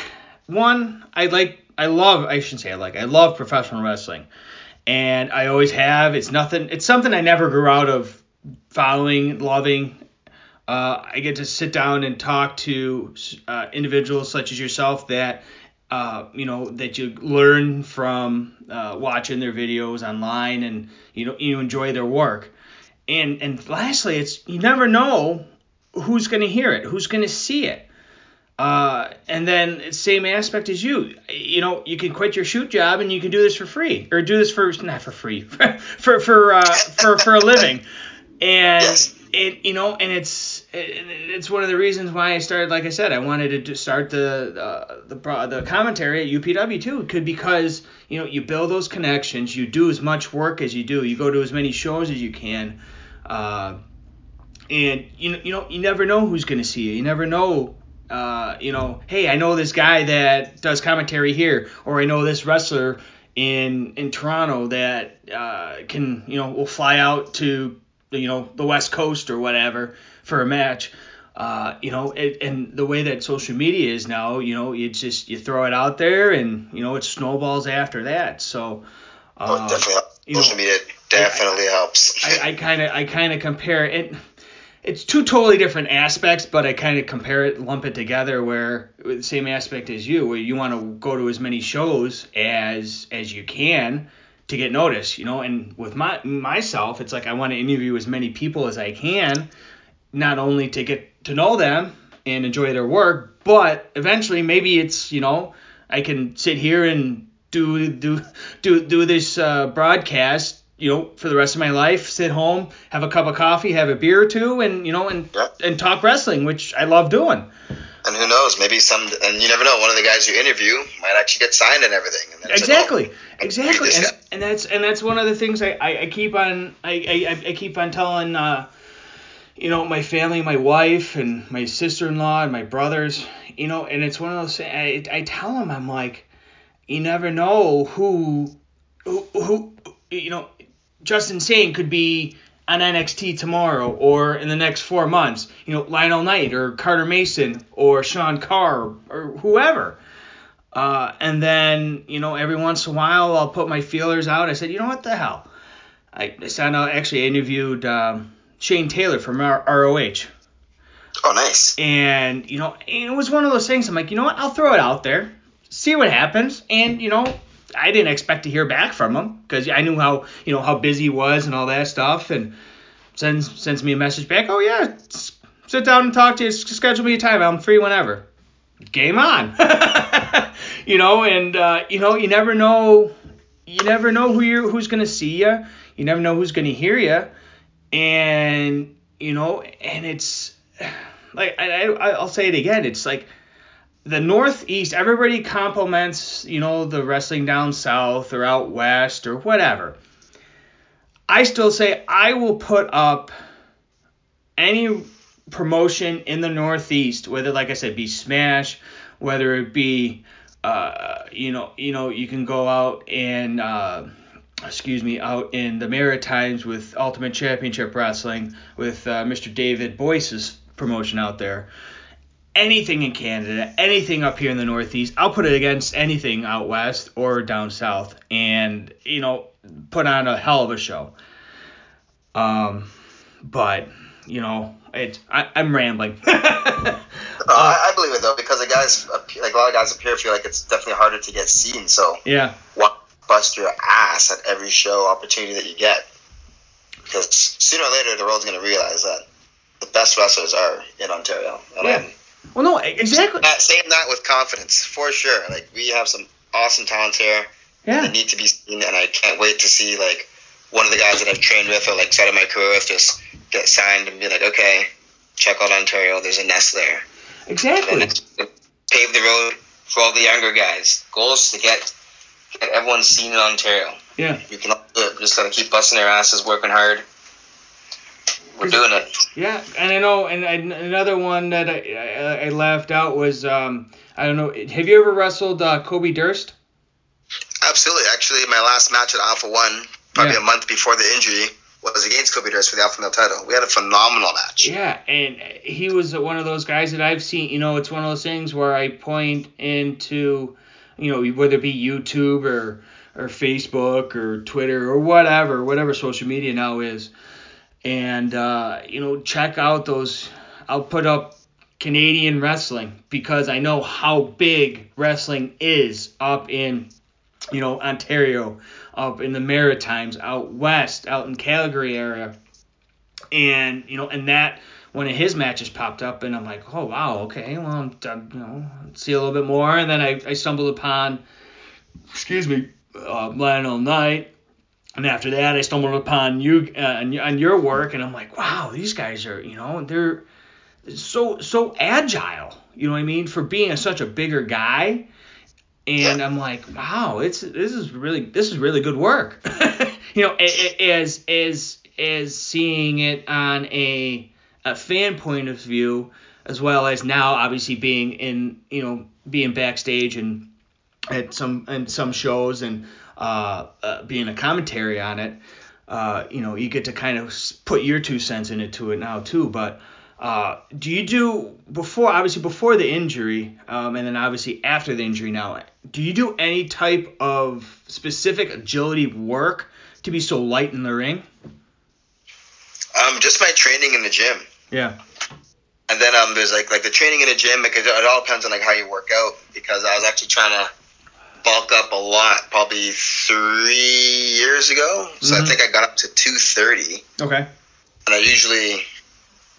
one, I like, I love, I shouldn't say I like, I love professional wrestling. And I always have. It's nothing, it's something I never grew out of following, loving. Uh, I get to sit down and talk to uh, individuals such as yourself that, uh, you know, that you learn from uh, watching their videos online, and you know you enjoy their work. And and lastly, it's you never know who's going to hear it, who's going to see it. Uh, and then same aspect as you, you know, you can quit your shoot job and you can do this for free, or do this for not for free, for for uh, for for a living, and. Yes. It you know and it's it, it's one of the reasons why I started. Like I said, I wanted to start the uh, the the commentary at U P W too, could because you know you build those connections, you do as much work as you do, you go to as many shows as you can, uh, and you know you know you never know who's gonna see you. You never know. Uh, you know, hey, I know this guy that does commentary here, or I know this wrestler in in Toronto that uh, can you know will fly out to. You know, the West Coast or whatever for a match, uh, you know, it, and the way that social media is now, you know, it's just, you throw it out there and, you know, it snowballs after that. So, uh, oh, definitely helps. You know, social media definitely I, helps. I kind of, I kind of compare it. It's two totally different aspects, but I kind of compare it, lump it together where the same aspect as you, where you want to go to as many shows as, as you can to get noticed, you know, and with my myself, it's like I want to interview as many people as I can, not only to get to know them, and enjoy their work. But eventually, maybe it's, you know, I can sit here and do do do do this uh, broadcast, you know, for the rest of my life. Sit home, have a cup of coffee, have a beer or two, and you know, and yeah. and talk wrestling, which I love doing. And who knows? Maybe some, and you never know. One of the guys you interview might actually get signed and everything. And then it's Exactly, like, oh, exactly, and, and that's and that's one of the things I, I, I keep on I, I, I keep on telling uh, you know, my family, my wife, and my sister-in-law, and my brothers, you know, and it's one of those things. I, I tell them, I'm like, you never know who, who, who, you know, Justin Sane could be on N X T tomorrow or in the next four months. You know, Lionel Knight or Carter Mason or Sean Carr or whoever. Uh, and then, you know, every once in a while I'll put my feelers out. I said, you know what the hell? I, I sat out, actually interviewed um, Shane Taylor from R- ROH. Oh, nice. And, you know, it was one of those things. I'm like, you know what? I'll throw it out there, see what happens. And, you know, I didn't expect to hear back from him because I knew how, you know, how busy he was and all that stuff. And sends sends me a message back. Oh, yeah, sit down and talk to you. Schedule me a time. I'm free whenever. Game on. You know, and, uh, you know, you never know. You never know who you're, who's going to see you. You never know who's going to hear you. And, you know, and it's like, I, I, I'll say it again. It's like the Northeast, everybody compliments, you know, the wrestling down south or out west or whatever. I still say I will put up any promotion in the Northeast, whether, like I said, be Smash, whether it be, uh, you know, you know, you can go out and, uh, excuse me, out in the Maritimes with Ultimate Championship Wrestling with uh, Mister David Boyce's promotion out there. Anything in Canada, anything up here in the Northeast, I'll put it against anything out west or down south, and, you know, put on a hell of a show. Um, but, you know, it, I, I'm rambling. uh, I, I believe it though, because the guys, like a lot of guys up here, feel like it's definitely harder to get seen. So yeah, why bust your ass at every show opportunity that you get? Because sooner or later, the world's going to realize that the best wrestlers are in Ontario. And yeah. I'm, Well, no, exactly. That, saying that with confidence, for sure. Like, we have some awesome talent here. Yeah. That need to be seen, and I can't wait to see, like, one of the guys that I've trained with or, like, started my career with just get signed and be like, okay, check out Ontario. There's a nest there. Exactly. And then pave the road for all the younger guys. Goal is to get, get everyone seen in Ontario. Yeah. You can all do it. We just got to keep busting our asses, working hard. We're doing it. Yeah, and I know, and I, another one that I, I I laughed out was, um, I don't know, have you ever wrestled uh, Kobe Durst? Absolutely. Actually, my last match at Alpha One, probably Yeah. a month before the injury, was against Kobe Durst for the Alpha Male title. We had a phenomenal match. Yeah, and he was one of those guys that I've seen, you know, it's one of those things where I point into, you know, whether it be YouTube or, or Facebook or Twitter or whatever, whatever social media now is. And, uh, you know, check out those. I'll put up Canadian wrestling because I know how big wrestling is up in, you know, Ontario, up in the Maritimes, out west, out in Calgary area. And, you know, and that, one of his matches popped up, and I'm like, oh, wow, okay, well, I'm, I'm you know, see a little bit more. And then I, I stumbled upon, excuse me, uh, Lionel Knight. And after that, I stumbled upon you uh, on your work, and I'm like, wow, these guys are, you know, they're so so agile. You know what I mean? For being a, such a bigger guy, and I'm like, wow, it's this is really this is really good work. You know, as as as seeing it on a a fan point of view, as well as now obviously being in, you know, being backstage and at some and some shows and. Uh, uh, being a commentary on it, uh, you know, you get to kind of put your two cents into it now too. But uh, do you do before, obviously before the injury, um, and then obviously after the injury now, do you do any type of specific agility work to be so light in the ring? Um, just my training in the gym. Yeah. And then um, there's like like the training in the gym, because it all depends on like how you work out. Because I was actually trying to bulk up a lot probably three years ago. So mm-hmm. I think I got up to two thirty. Okay. And I usually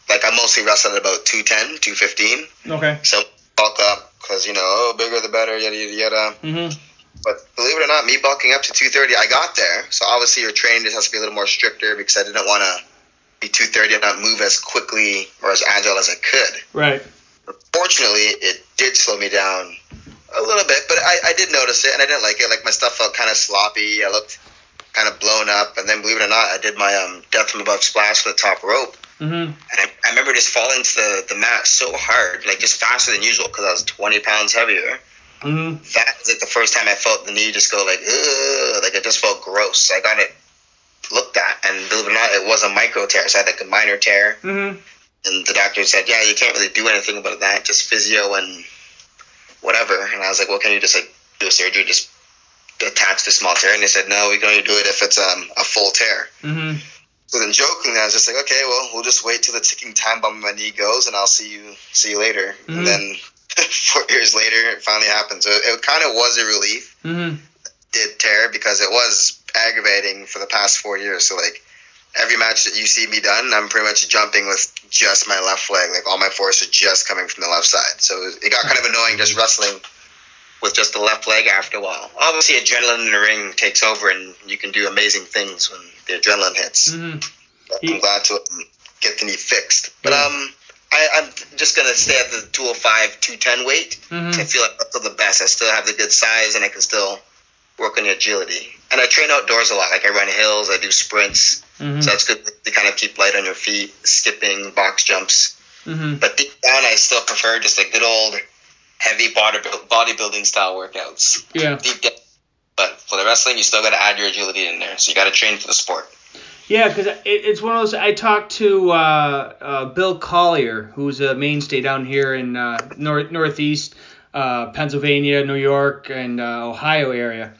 like I mostly wrestled at about two ten, two fifteen. Okay. So bulk up because, you know, oh, bigger the better, yada, yada, yada. Mm-hmm. But believe it or not, me bulking up to two thirty, I got there. So obviously your training just has to be a little more stricter because I didn't want to be two thirty and not move as quickly or as agile as I could. Right. Fortunately, it did slow me down a little bit, but I, I did notice it, and I didn't like it. Like, my stuff felt kind of sloppy. I looked kind of blown up, and then, believe it or not, I did my um, death from above splash from the top rope. Mm-hmm. And I, I remember just falling to the, the mat so hard, like, just faster than usual because I was twenty pounds heavier. Mm-hmm. That was, like, the first time I felt the knee just go, like, ugh, like, it just felt gross. So I got it looked at, and believe it or not, it was a micro tear, so I had, like, a minor tear. Mm-hmm. And the doctor said, yeah, you can't really do anything about that, just physio and whatever. And I was like, well, can you just, like, do a surgery, just attach the small tear? And they said, no, we can only do it if it's um, a full tear. Mm-hmm. So then jokingly, I was just like, okay, well, we'll just wait till the ticking time bomb on my knee goes, and I'll see you see you later. Mm-hmm. And then four years later, it finally happened. So it, it kind of was a relief. Mm-hmm. It did tear because it was aggravating for the past four years. So, like, every match that you see me done, I'm pretty much jumping with just my left leg. Like, all my force is just coming from the left side. So it got kind of annoying just wrestling with just the left leg after a while. Obviously, adrenaline in the ring takes over, and you can do amazing things when the adrenaline hits. Mm-hmm. I'm glad to um, get the knee fixed. But Yeah. um, I, I'm just going to stay at the two oh five, two ten weight. Mm-hmm. I feel like that's still the best. I still have the good size, and I can still work on the agility. And I train outdoors a lot. Like, I run hills, I do sprints. Mm-hmm. So that's good to kind of keep light on your feet, skipping, box jumps. Mm-hmm. But deep down, I still prefer just like good old heavy body bodybuilding style workouts. Yeah. Deep down. But for the wrestling, you still got to add your agility in there. So you got to train for the sport. Yeah, because it, it's one of those. I talked to uh, uh, Bill Collier, who's a mainstay down here in uh, north northeast uh, Pennsylvania, New York, and uh, Ohio area,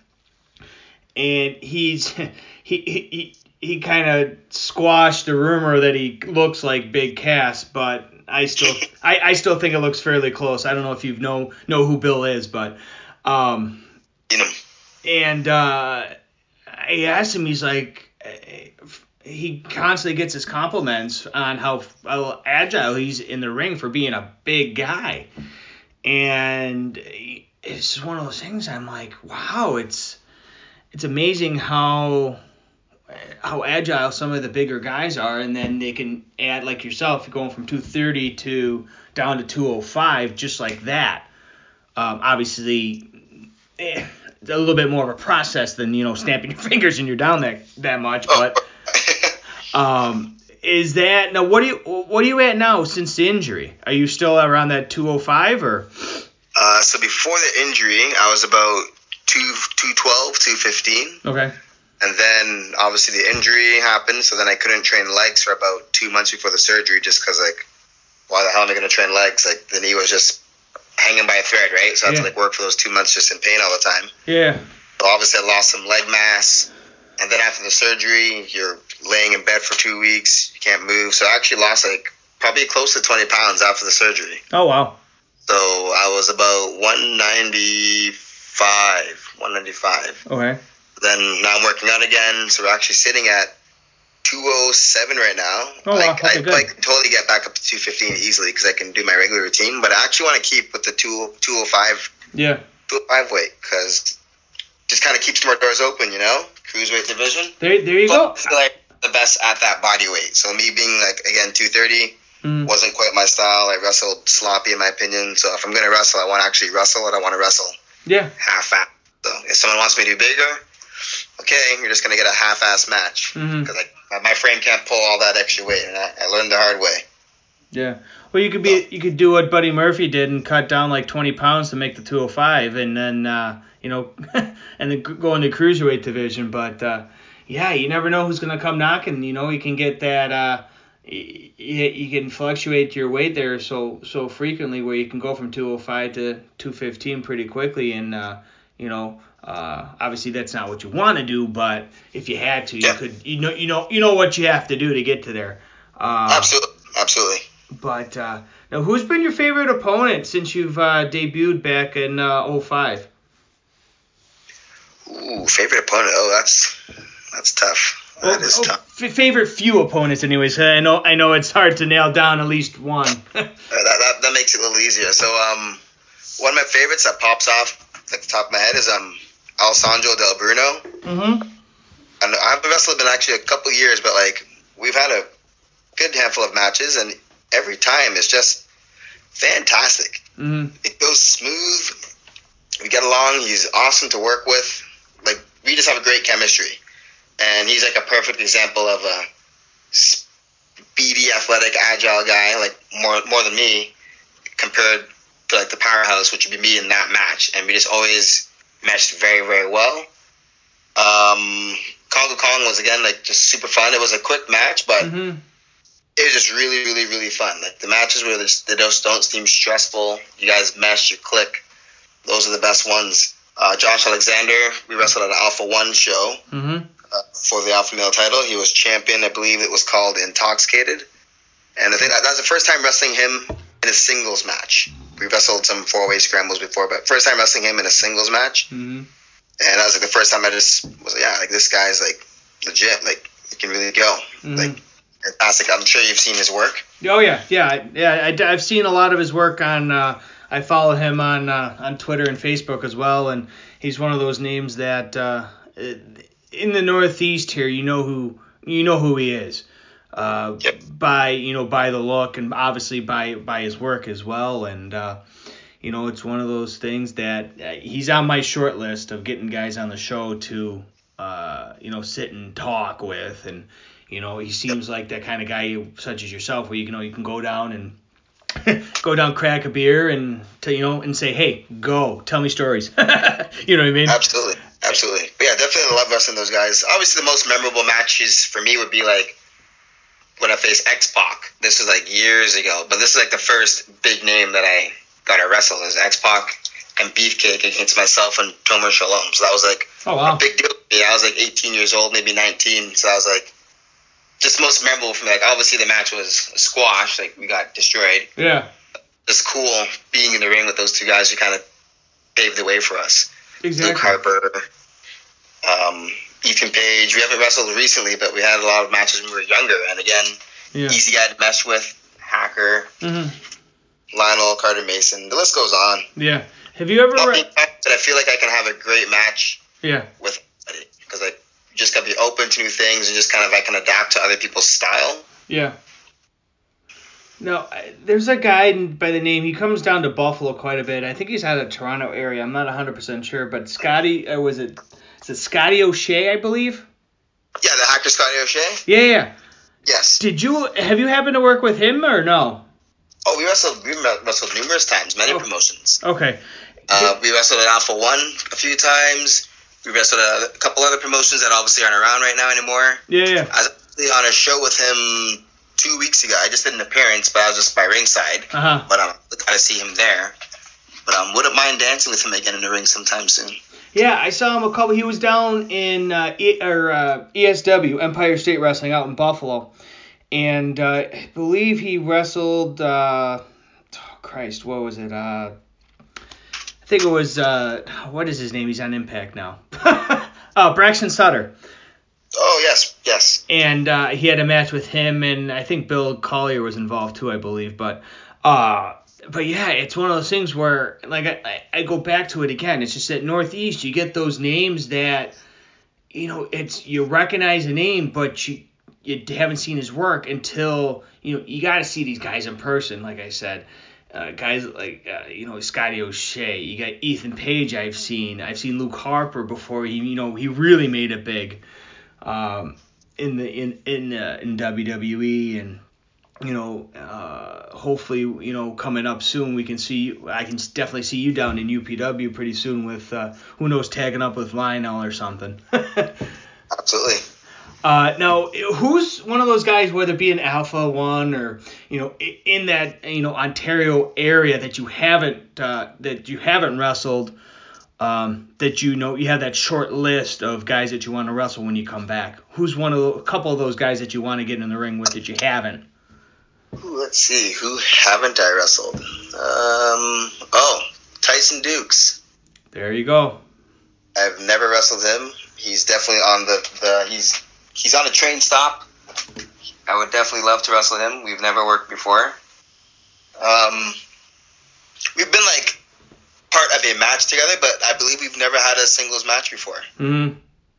and he's he he he kind of squashed the rumor that he looks like Big Cass, but I still I, I still think it looks fairly close. I don't know if you know know who Bill is, but um, You know. and uh, I asked him, he's like, he constantly gets his compliments on how, how agile he's in the ring for being a big guy. And it's just one of those things, I'm like, wow, it's it's amazing how how agile some of the bigger guys are, and then they can add, like yourself, going from two thirty to down to two oh five just like that. Um, obviously, eh, a little bit more of a process than, you know, snapping your fingers and you're down that that much, but um, is that now? What do you what are you at now since the injury? Are you still around that two oh five or? Uh, so before the injury, I was about two two twelve, two fifteen. Okay. And then obviously the injury happened, so then I couldn't train legs for about two months before the surgery, just because, like, why the hell am I going to train legs? Like, the knee was just hanging by a thread, right? So I had Yeah. to, like, work for those two months just in pain all the time. Yeah. So obviously I lost some leg mass, and then after the surgery, you're laying in bed for two weeks, you can't move. So I actually lost, like, probably close to twenty pounds after the surgery. Oh wow. So I was about one ninety-five, one ninety-five. Okay. Then now I'm working out again, so we're actually sitting at two oh seven right now. Oh, wow. Like, Okay, I, good. I can totally get back up to two fifteen easily because I can do my regular routine, but I actually want to keep with the two oh five, Yeah. two oh five weight because just kind of keeps more doors open, you know? Cruiserweight division. There there you But go. I feel like the best at that body weight. So me being, like, again, two thirty Mm. wasn't quite my style. I wrestled sloppy in my opinion. So if I'm going to wrestle, I want to actually wrestle, and I want to wrestle Yeah. half-ass. So if someone wants me to do bigger, okay, you're just going to get a half-ass match. Mhm. Because like, my frame can't pull all that extra weight, and I, I learned the hard way. Yeah. Well, you could be you could do what Buddy Murphy did and cut down like twenty pounds to make the two oh five, and then uh, you know, and then go in the cruiserweight division. But uh, yeah, you never know who's gonna come knocking. You know, you can get that. Uh, you, you can fluctuate your weight there so so frequently where you can go from two oh five to two fifteen pretty quickly, and uh, you know. Uh, obviously that's not what you want to do, but if you had to, you Yeah. could. You know, you know, you know what you have to do to get to there. Uh, Absolutely. Absolutely. But uh, now, who's been your favorite opponent since you've uh, debuted back in uh, oh five? Ooh, favorite opponent. Oh, that's that's tough. That is oh, tough. f- favorite few opponents, anyways. I know, I know it's hard to nail down at least one. uh, that, that that makes it a little easier. So, um, one of my favorites that pops off at the top of my head is um Alessandro Del Bruno. Mm-hmm. And I've wrestled him in actually a couple years, but like we've had a good handful of matches, and every time it's just fantastic. Mm-hmm. It goes smooth. We get along. He's awesome to work with. Like we just have a great chemistry. And he's like a perfect example of a speedy, athletic, agile guy, like more more than me, compared to like the powerhouse, which would be me in that match. And we just always meshed very, very well. Um, Congo Kong was again like just super fun. It was a quick match, but mm-hmm. it was just really, really, really fun. Like the matches where they just don't seem stressful. You guys mesh, you click. Those are the best ones. Uh, Josh Alexander, we wrestled at an Alpha One show. Mm-hmm. Uh, for the Alpha Male title. He was champion. I believe it was called Intoxicated. And I think that, that was the first time wrestling him in a singles match. We wrestled some four-way scrambles before, but first time wrestling him in a singles match. Mm-hmm. And that was like the first time I just was like, yeah, like this guy's like legit. Like he can really go. Mm-hmm. Like fantastic. I'm sure you've seen his work. Oh yeah, yeah, yeah. I, I've seen a lot of his work on. Uh, I follow him on uh, on Twitter and Facebook as well, and he's one of those names that. Uh, it, in the Northeast here, you know who you know who he is, uh, yep. by you know by the look and obviously by by his work as well, and uh, you know it's one of those things that uh, he's on my short list of getting guys on the show to uh, you know sit and talk with, and you know he seems yep. like that kind of guy such as yourself where you know you can go down and go down, crack a beer, and to, you know and say, hey, go tell me stories. You know what I mean? Absolutely. Absolutely. But yeah, definitely love wrestling those guys. Obviously, the most memorable matches for me would be like when I faced X-Pac. This was like years ago, but this is like the first big name that I got to wrestle is X-Pac and Beefcake against myself and Tomer Shalom. So that was like oh, wow. a big deal for me. I was like eighteen years old, maybe nineteen. So I was like just most memorable for me. Like obviously the match was a squash. Like we got destroyed. Yeah. It's cool being in the ring with those two guys who kind of paved the way for us. Exactly. Luke Harper, um, Ethan Page. We haven't wrestled recently, but we had a lot of matches when we were younger. And again, yeah. easy guy to mesh with. Hacker, mm-hmm. Lionel, Carter Mason. The list goes on. Yeah. Have you ever? Re- but I feel like I can have a great match. Yeah. With anybody because I just gotta be open to new things and just kind of I can adapt to other people's style. Yeah. No, there's a guy by the name, he comes down to Buffalo quite a bit. I think he's out of the Toronto area. I'm not one hundred percent sure, but Scotty, uh, was it, is it Scotty O'Shea, I believe? Yeah, the hacker Scotty O'Shea? Yeah, yeah. Yes. Did you, have you happened to work with him or no? Oh, we wrestled, we wrestled numerous times, many oh. promotions. Okay. Uh, we wrestled at Alpha One a few times. We wrestled at a couple other promotions that obviously aren't around right now anymore. Yeah, yeah. I was actually on a show with him two weeks ago. I just did an appearance, but I was just by ringside. Uh-huh. But I'm glad to see him there. But um, wouldn't mind dancing with him again in the ring sometime soon. Yeah, I saw him a couple. He was down in uh, e, or uh, E S W, Empire State Wrestling, out in Buffalo, and uh, I believe he wrestled. Uh, oh Christ, what was it? Uh, I think it was. Uh, what is his name? He's on Impact now. uh, Braxton Sutter. Oh, yes, yes. And uh, he had a match with him, and I think Bill Collier was involved too, I believe. But uh, but yeah, it's one of those things where, like, I, I go back to it again. It's just that Northeast, you get those names that, you know, it's you recognize a name, but you you haven't seen his work until, you know, you got to see these guys in person, like I said. Uh, guys like, uh, you know, Scotty O'Shea. You got Ethan Page I've seen. I've seen Luke Harper before he, you know, he really made it big. Um, in the in in uh, in W W E, and you know uh, hopefully you know coming up soon we can see I can definitely see you down in U P W pretty soon with uh, who knows tagging up with Lionel or something. Absolutely. Uh, now who's one of those guys, whether it be in Alpha One or you know in that you know Ontario area that you haven't uh, that you haven't wrestled? Um, that you know you have that short list of guys that you want to wrestle when you come back. Who's one of the, a couple of those guys that you want to get in the ring with that you haven't? Ooh, let's see, who haven't I wrestled? Um, oh, Tyson Dukes. There you go. I've never wrestled him. He's definitely on the, the he's he's on a train stop. I would definitely love to wrestle him. We've never worked before. Um, we've been like part of a match together, but I believe we've never had a singles match before. Mm-hmm.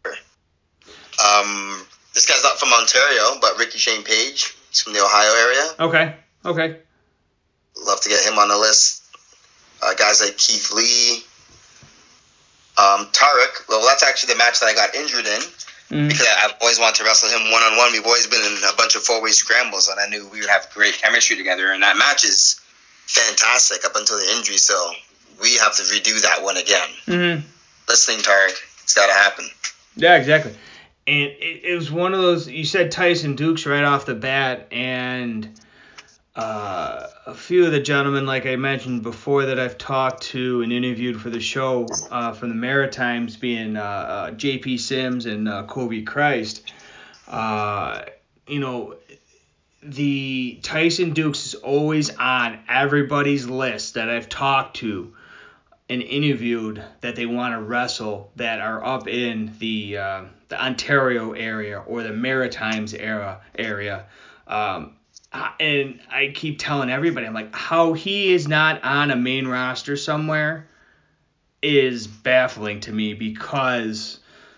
Um, this guy's not from Ontario, but Ricky Shane Page. He's from the Ohio area. Okay. Okay. Love to get him on the list. Uh, guys like Keith Lee. Um, Tarek. Well, that's actually the match that I got injured in. Mm. Because I've always wanted to wrestle him one-on-one. We've always been in a bunch of four-way scrambles, and I knew we would have great chemistry together. And that match is fantastic up until the injury, so we have to redo that one again. Mm-hmm. Listening, Tarek. It's got to happen. Yeah, exactly. And it, it was one of those, you said Tyson Dukes right off the bat, and uh, a few of the gentlemen, like I mentioned before, that I've talked to and interviewed for the show uh, from the Maritimes, being uh, uh, J P Sims and uh, Kobe Christ, uh, you know, the Tyson Dukes is always on everybody's list that I've talked to and interviewed that they want to wrestle that are up in the uh, the Ontario area or the Maritimes era area. Um, and I keep telling everybody, I'm like, how he is not on a main roster somewhere is baffling to me because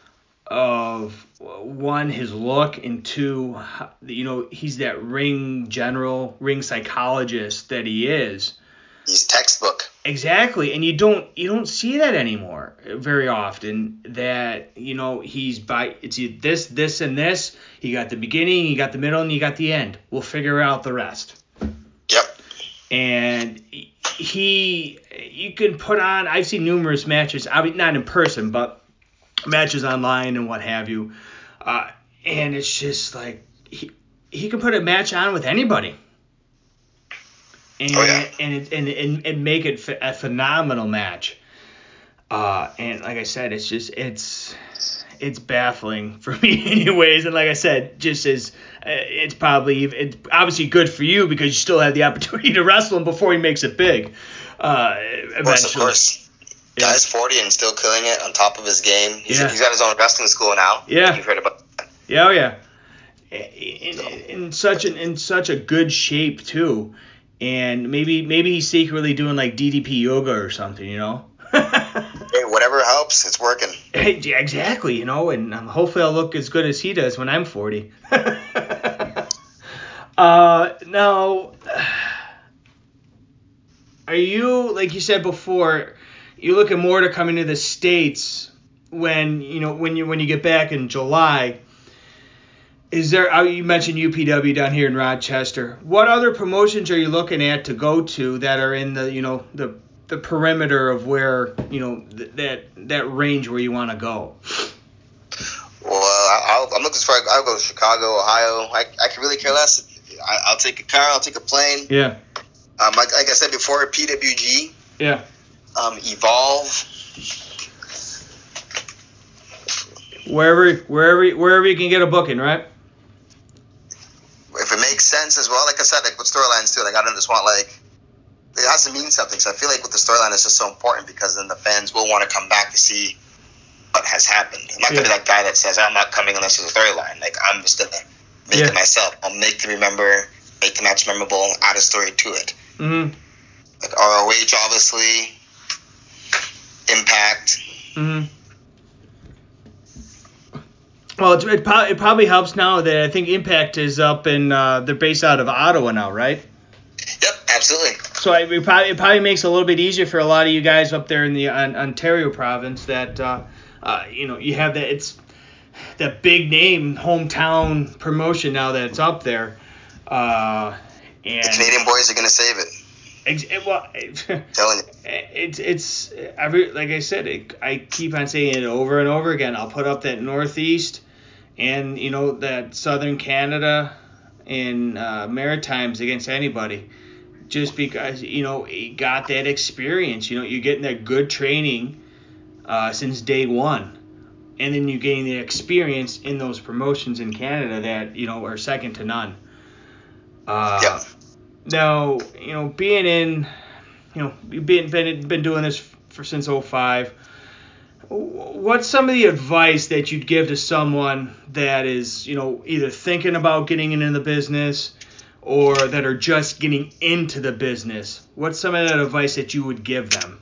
of, one, his look, and two, you know, he's that ring general, ring psychologist that he is. He's textbook. Exactly, and you don't you don't see that anymore very often. That, you know, he's by it's this this and this. You got the beginning, you got the middle, and you got the end. We'll figure out the rest. Yep. And he, you can put on. I've seen numerous matches. I mean, not in person, but matches online and what have you. Uh, and it's just like he he can put a match on with anybody. And, oh, yeah. and, it, and and and make it a phenomenal match. Uh, and like I said, it's just it's it's baffling for me, anyways. And like I said, just as uh, it's probably it's obviously good for you because you still have the opportunity to wrestle him before he makes it big. Uh, of course, of course. Yeah. Guy's forty and still killing it on top of his game. He's, yeah. he's got his own wrestling school now. Yeah, you've heard about that. Yeah, oh yeah. In, in, in such an in such a good shape too. And maybe maybe he's secretly doing like D D P yoga or something, you know? Hey, whatever helps, it's working. Hey, yeah, exactly, you know, and um, hopefully I'll look as good as he does when I'm forty. uh, now, are you, like you said before, you're looking more to come into the States when, you know, when you when you get back in July? Is there, you mentioned U P W down here in Rochester. What other promotions are you looking at to go to that are in the, you know, the the perimeter of where, you know, th- that that range where you want to go? Well, I'll, I'm looking for, I'll go to Chicago, Ohio. I, I can really care less. I, I'll take a car, I'll take a plane. Yeah. Um, like, like I said before, P W G. Yeah. Um, Evolve. Wherever, wherever, wherever you can get a booking, right? If it makes sense as well, like I said, like with storylines too, like I don't just want like it has to mean something. So I feel like with the storyline, it's just so important because then the fans will want to come back to see what has happened. I'm not gonna yeah. be that guy that says I'm not coming unless there's a storyline. Like I'm just gonna make yeah. it myself. I'll make the remember, make the match memorable, add a story to it. Mm-hmm. Like R O H, obviously, Impact. Mm-hmm. Well, it, it, it probably helps now that I think Impact is up in, uh, they're based out of Ottawa now, right? Yep, absolutely. So it, it, probably, it probably makes it a little bit easier for a lot of you guys up there in the on, Ontario province that, uh, uh, you know, you have that, it's that big name hometown promotion now that it's up there. Uh, and the Canadian boys are going to save it. Ex- it, well, telling you. It's it's every like I said, it, I keep on saying it over and over again. I'll put up that Northeast and you know that Southern Canada and uh, Maritimes against anybody, just because you know you got that experience. You know you're getting that good training uh, since day one, and then you gain the experience in those promotions in Canada that you know are second to none. Uh, yeah. Now, you know, being in, you know, you've been been been doing this for since oh five. What's some of the advice that you'd give to someone that is, you know, either thinking about getting into the business or that are just getting into the business? What's some of that advice that you would give them?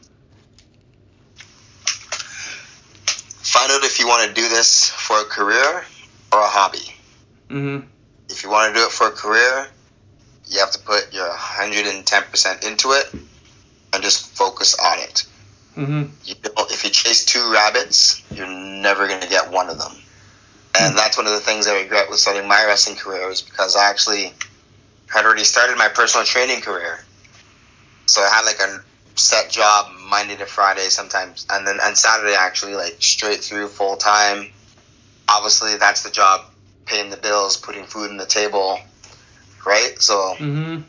Find out if you want to do this for a career or a hobby. Mm-hmm. If you want to do it for a career, you have to put your one hundred ten percent into it and just focus on it. Mm-hmm. You don't, if you chase two rabbits, you're never going to get one of them. And that's one of the things I regret with starting my wrestling career, is because I actually had already started my personal training career. So I had like a set job Monday to Friday sometimes, and then on Saturday actually, like straight through full time. Obviously, that's the job, paying the bills, putting food on the table, right? So Mm-hmm.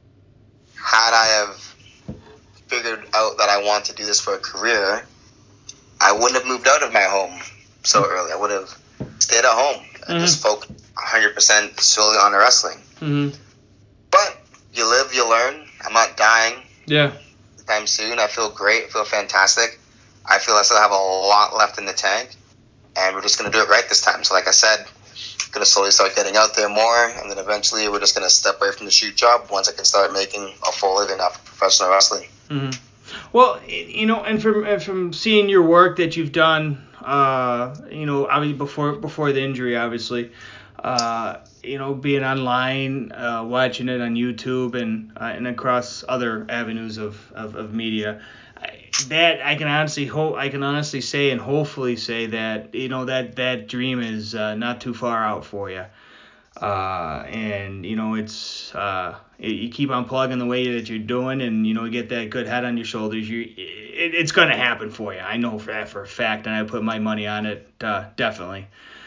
had I have figured out that I want to do this for a career, I wouldn't have moved out of my home so early. I would have stayed at home and Mm-hmm. just focused one hundred percent solely on the wrestling. Mm-hmm. But you live, you learn. I'm not dying Yeah. anytime soon. I feel great. I feel fantastic. I feel I still have a lot left in the tank, and we're just going to do it right this time. So like I said, going to slowly start getting out there more, and then eventually we're just going to step away from the shoot job once I can start making a full living off of professional wrestling. Mm-hmm. Well, you know, and from and from seeing your work that you've done, uh, you know, obviously before before the injury, obviously, uh, you know, being online, uh, watching it on YouTube and uh, and across other avenues of, of, of media, I, that I can honestly hope I can honestly say and hopefully say that you know that that dream is uh, not too far out for you. Uh, and you know it's uh, you keep on plugging the way that you're doing, and you know get that good head on your shoulders. You, it, it's gonna happen for you. I know for that for a fact, and I put my money on it. Uh, definitely.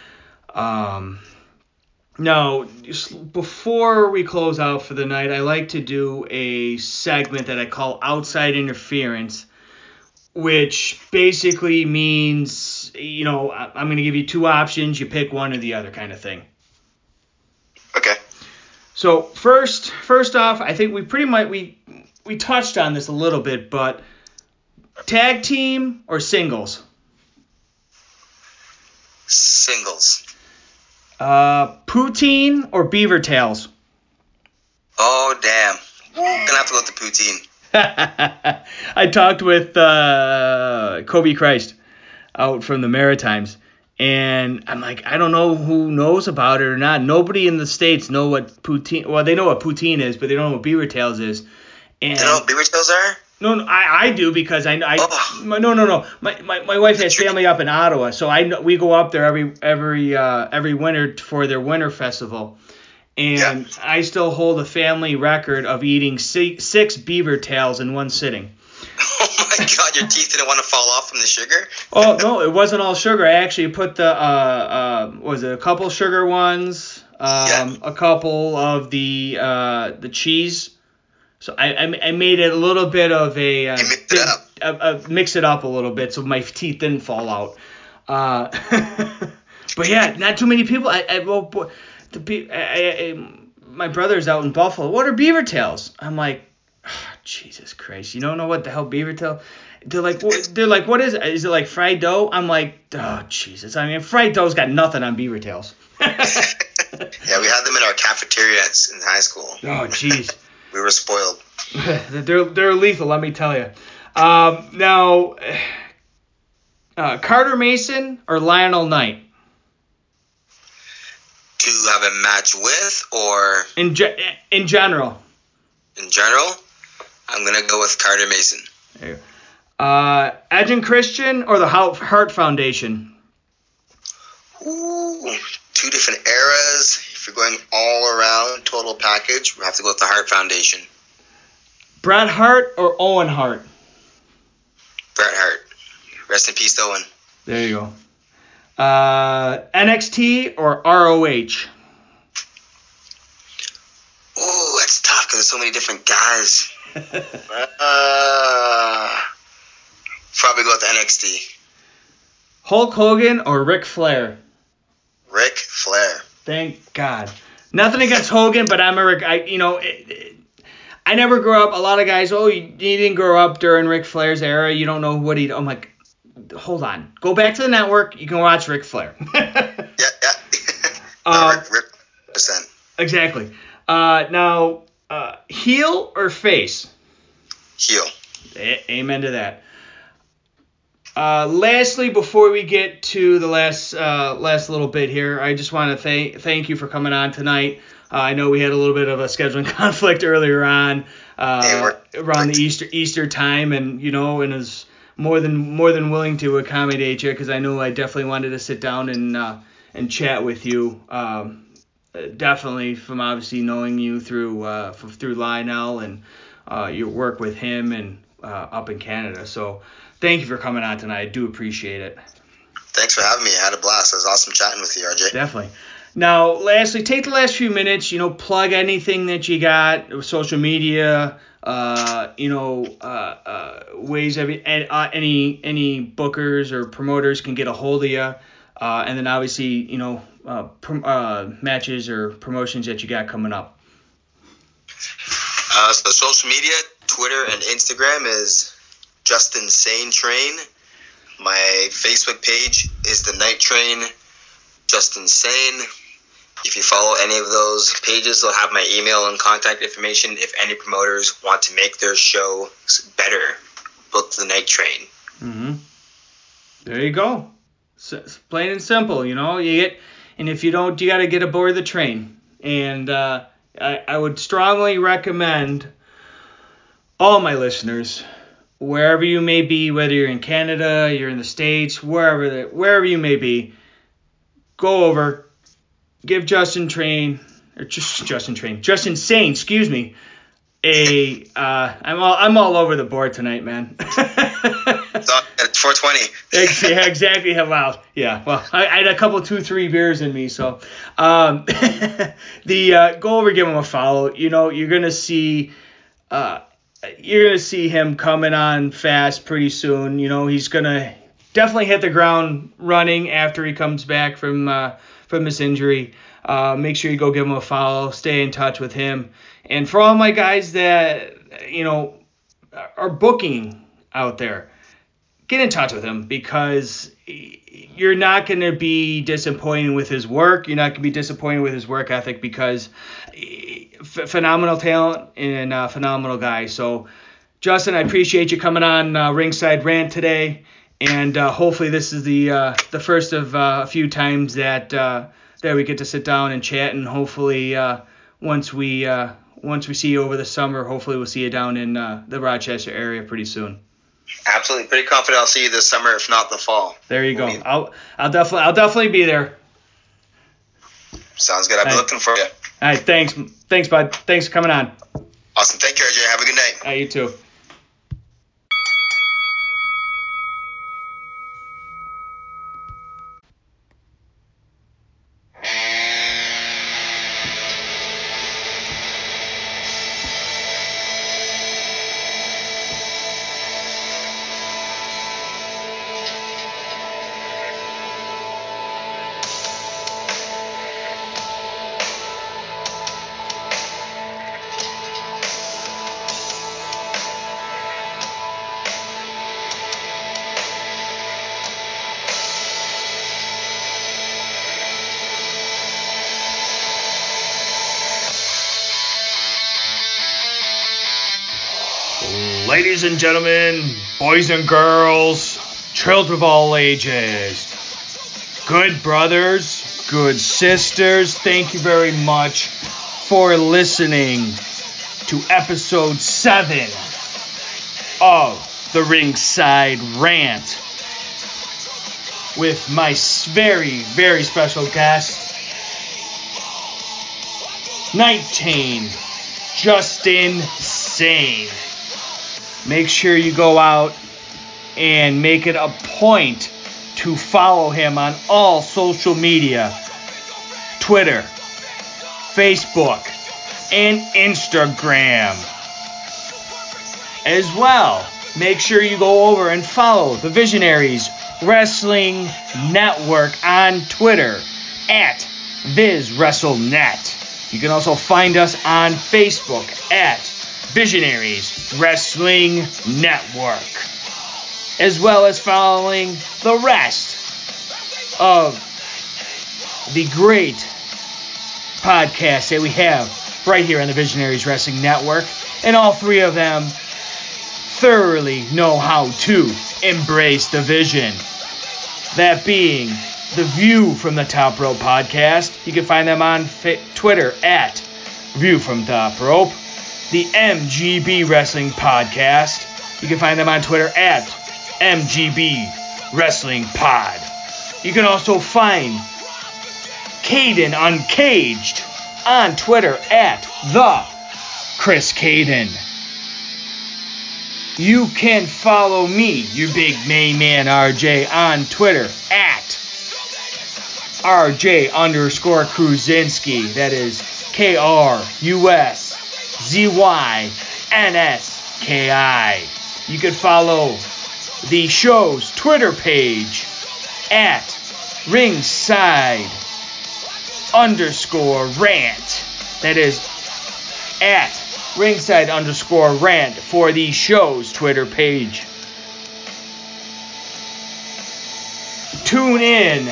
Um, now, just before we close out for the night, I like to do a segment that I call outside interference, which basically means you know I, I'm gonna give you two options. You pick one or the other, kind of thing. Okay. So first, first off, I think we pretty much we we touched on this a little bit, but tag team or singles? Singles. Uh, poutine or beaver tails? Oh damn! Gonna have to go with the poutine. I talked with uh, Kobe Christ out from the Maritimes, and I'm like, I don't know who knows about it or not. Nobody in the States know what poutine. Well, they know what poutine is, but they don't know what beaver tails is. And You know what beaver tails are? No, no, I, I do because I, I Oh. my, no no no my, my, my wife has family up in Ottawa, so I know, we go up there every every uh, every winter for their winter festival, and Yeah. I still hold a family record of eating six, six beaver tails in one sitting. Oh my god, your teeth didn't want to fall off from the sugar? Oh no, it wasn't all sugar. I actually put the uh, uh was it a couple sugar ones, um, Yeah. a couple of the uh the cheese. So I, I I made it a little bit of a uh, You mixed it up. Uh, uh, mix it up a little bit so my teeth didn't fall out. Uh, but yeah, not too many people. I, I well, boy, the I, I, I, my brother's out in Buffalo. What are beaver tails? I'm like, oh, Jesus Christ, you don't know what the hell beaver tail? They're like, what, they're like, what is it? Is it like fried dough? I'm like, oh Jesus. I mean, fried dough's got nothing on beaver tails. Yeah, we had them in our cafeterias in high school. Oh jeez. We were spoiled. they're they're lethal, let me tell you. Um, now, uh, Carter Mason or Lionel Knight? To have a match with, or In ge- in general. in general, I'm gonna go with Carter Mason. There you go. Uh, Edge and Christian or the Hart Foundation? Ooh, two different eras. If you're going all around total package, we have to go with the Hart Foundation. Bret Hart or Owen Hart? Bret Hart. Rest in peace, Owen. There you go. Uh, N X T or R O H? Ooh, that's tough because there's so many different guys. uh, probably go with N X T. Hulk Hogan or Ric Flair? Ric Flair. Thank God. Nothing against Hogan, but I'm a Ric. I you know. It, it, I never grew up. A lot of guys, oh, you, you didn't grow up during Ric Flair's era. You don't know what he. I'm like, hold on. Go back to the network. You can watch Ric Flair. yeah, yeah. uh, Ric, Ric, percent. Exactly. Uh, now, uh, heel or face? Heel. A- amen to that. Uh, lastly, before we get to the last uh, last little bit here, I just want to thank thank you for coming on tonight. Uh, I know we had a little bit of a scheduling conflict earlier on uh, around the Easter Easter time, and you know, and is more than more than willing to accommodate you because I know I definitely wanted to sit down and uh, and chat with you. Um, definitely from obviously knowing you through uh, f- through Lionel and uh, your work with him and uh, up in Canada. So. Thank you for coming on tonight. I do appreciate it. Thanks for having me. I had a blast. It was awesome chatting with you, R J. Definitely. Now, lastly, take the last few minutes, you know, plug anything that you got, social media, uh, you know, uh, uh, ways of and, uh, any any bookers or promoters can get a hold of you, uh, and then obviously, you know, uh, prom- uh, matches or promotions that you got coming up. Uh, so social media, Twitter and Instagram is Justin Sane Train. My Facebook page is The Night Train, Justin Sane. If you follow any of those pages, they'll have my email and contact information if any promoters want to make their show better. Book The Night Train. Mm-hmm. There you go. S- plain and simple, you know. You get, and if you don't, you got to get aboard the train. And uh, I, I would strongly recommend all my listeners, wherever you may be, whether you're in Canada, you're in the States, wherever the, wherever you may be, go over, give Justin Train, or just Justin Train, Justin Sane, excuse me, a, uh, I'm all, I'm all over the board tonight, man. It's four twenty. Yeah, exactly. Wow. Yeah. Well, I, I had a couple, two, three beers in me, so um, the uh, go over, give him a follow. You know, you're gonna see, uh, you're gonna see him coming on fast pretty soon. You know, he's gonna definitely hit the ground running after he comes back from uh, from his injury. Uh, make sure you go give him a follow. Stay in touch with him. And for all my guys that you know are booking out there, get in touch with him because you're not going to be disappointed with his work. You're not going to be disappointed with his work ethic because f- phenomenal talent and uh, phenomenal guy. So, Justin, I appreciate you coming on uh, Ringside Rant today, and uh, hopefully this is the uh, the first of uh, a few times that uh, that we get to sit down and chat, and hopefully uh, once we uh, once we see you over the summer, hopefully we'll see you down in uh, the Rochester area pretty soon. Absolutely, pretty confident I'll see you this summer, if not the fall. There you go. I'll I'll definitely I'll definitely be there. Sounds good. I'll be looking for you. All right, thanks, thanks, bud. Thanks for coming on. Awesome. Take care, Jay. Have a good night. All right, you too. Ladies and gentlemen, boys and girls, children of all ages, good brothers, good sisters, thank you very much for listening to episode seven of the Ringside Rant with my very, very special guest, nineteen, Justin Sane. Make sure you go out and make it a point to follow him on all social media, Twitter, Facebook, and Instagram. As well, make sure you go over and follow the Visionaries Wrestling Network on Twitter at VizWrestleNet. You can also find us on Facebook at Visionaries Wrestling Network. as well as following the rest of the great podcasts that we have right here on the Visionaries Wrestling Network. And all three of them thoroughly know how to embrace the vision. That being the View from the Top Rope podcast. You can find them on fi- Twitter at View from Top Rope. The M G B Wrestling podcast. You can find them on Twitter at M G B Wrestling Pod. You can also find Caden Uncaged on Twitter at the Chris Caden. You can follow me, you big main man R J, on Twitter at R J underscore Kruzinski. That is K R U S Z Y N S K I. You can follow the show's Twitter page at ringside underscore rant. That is at ringside underscore rant for the show's Twitter page. Tune in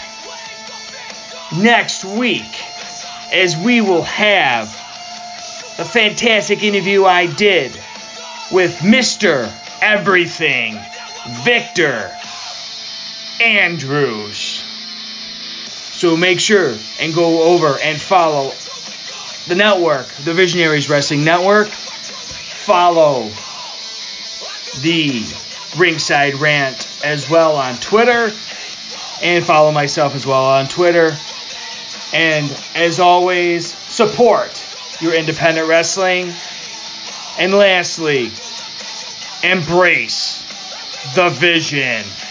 next week as we will have the fantastic interview I did with Mister Everything, Victor Andrews. So make sure and go over and follow the network, the Visionaries Wrestling Network. Follow the Ringside Rant as well on Twitter. And follow myself as well on Twitter. And as always, support your independent wrestling. And lastly, embrace the vision.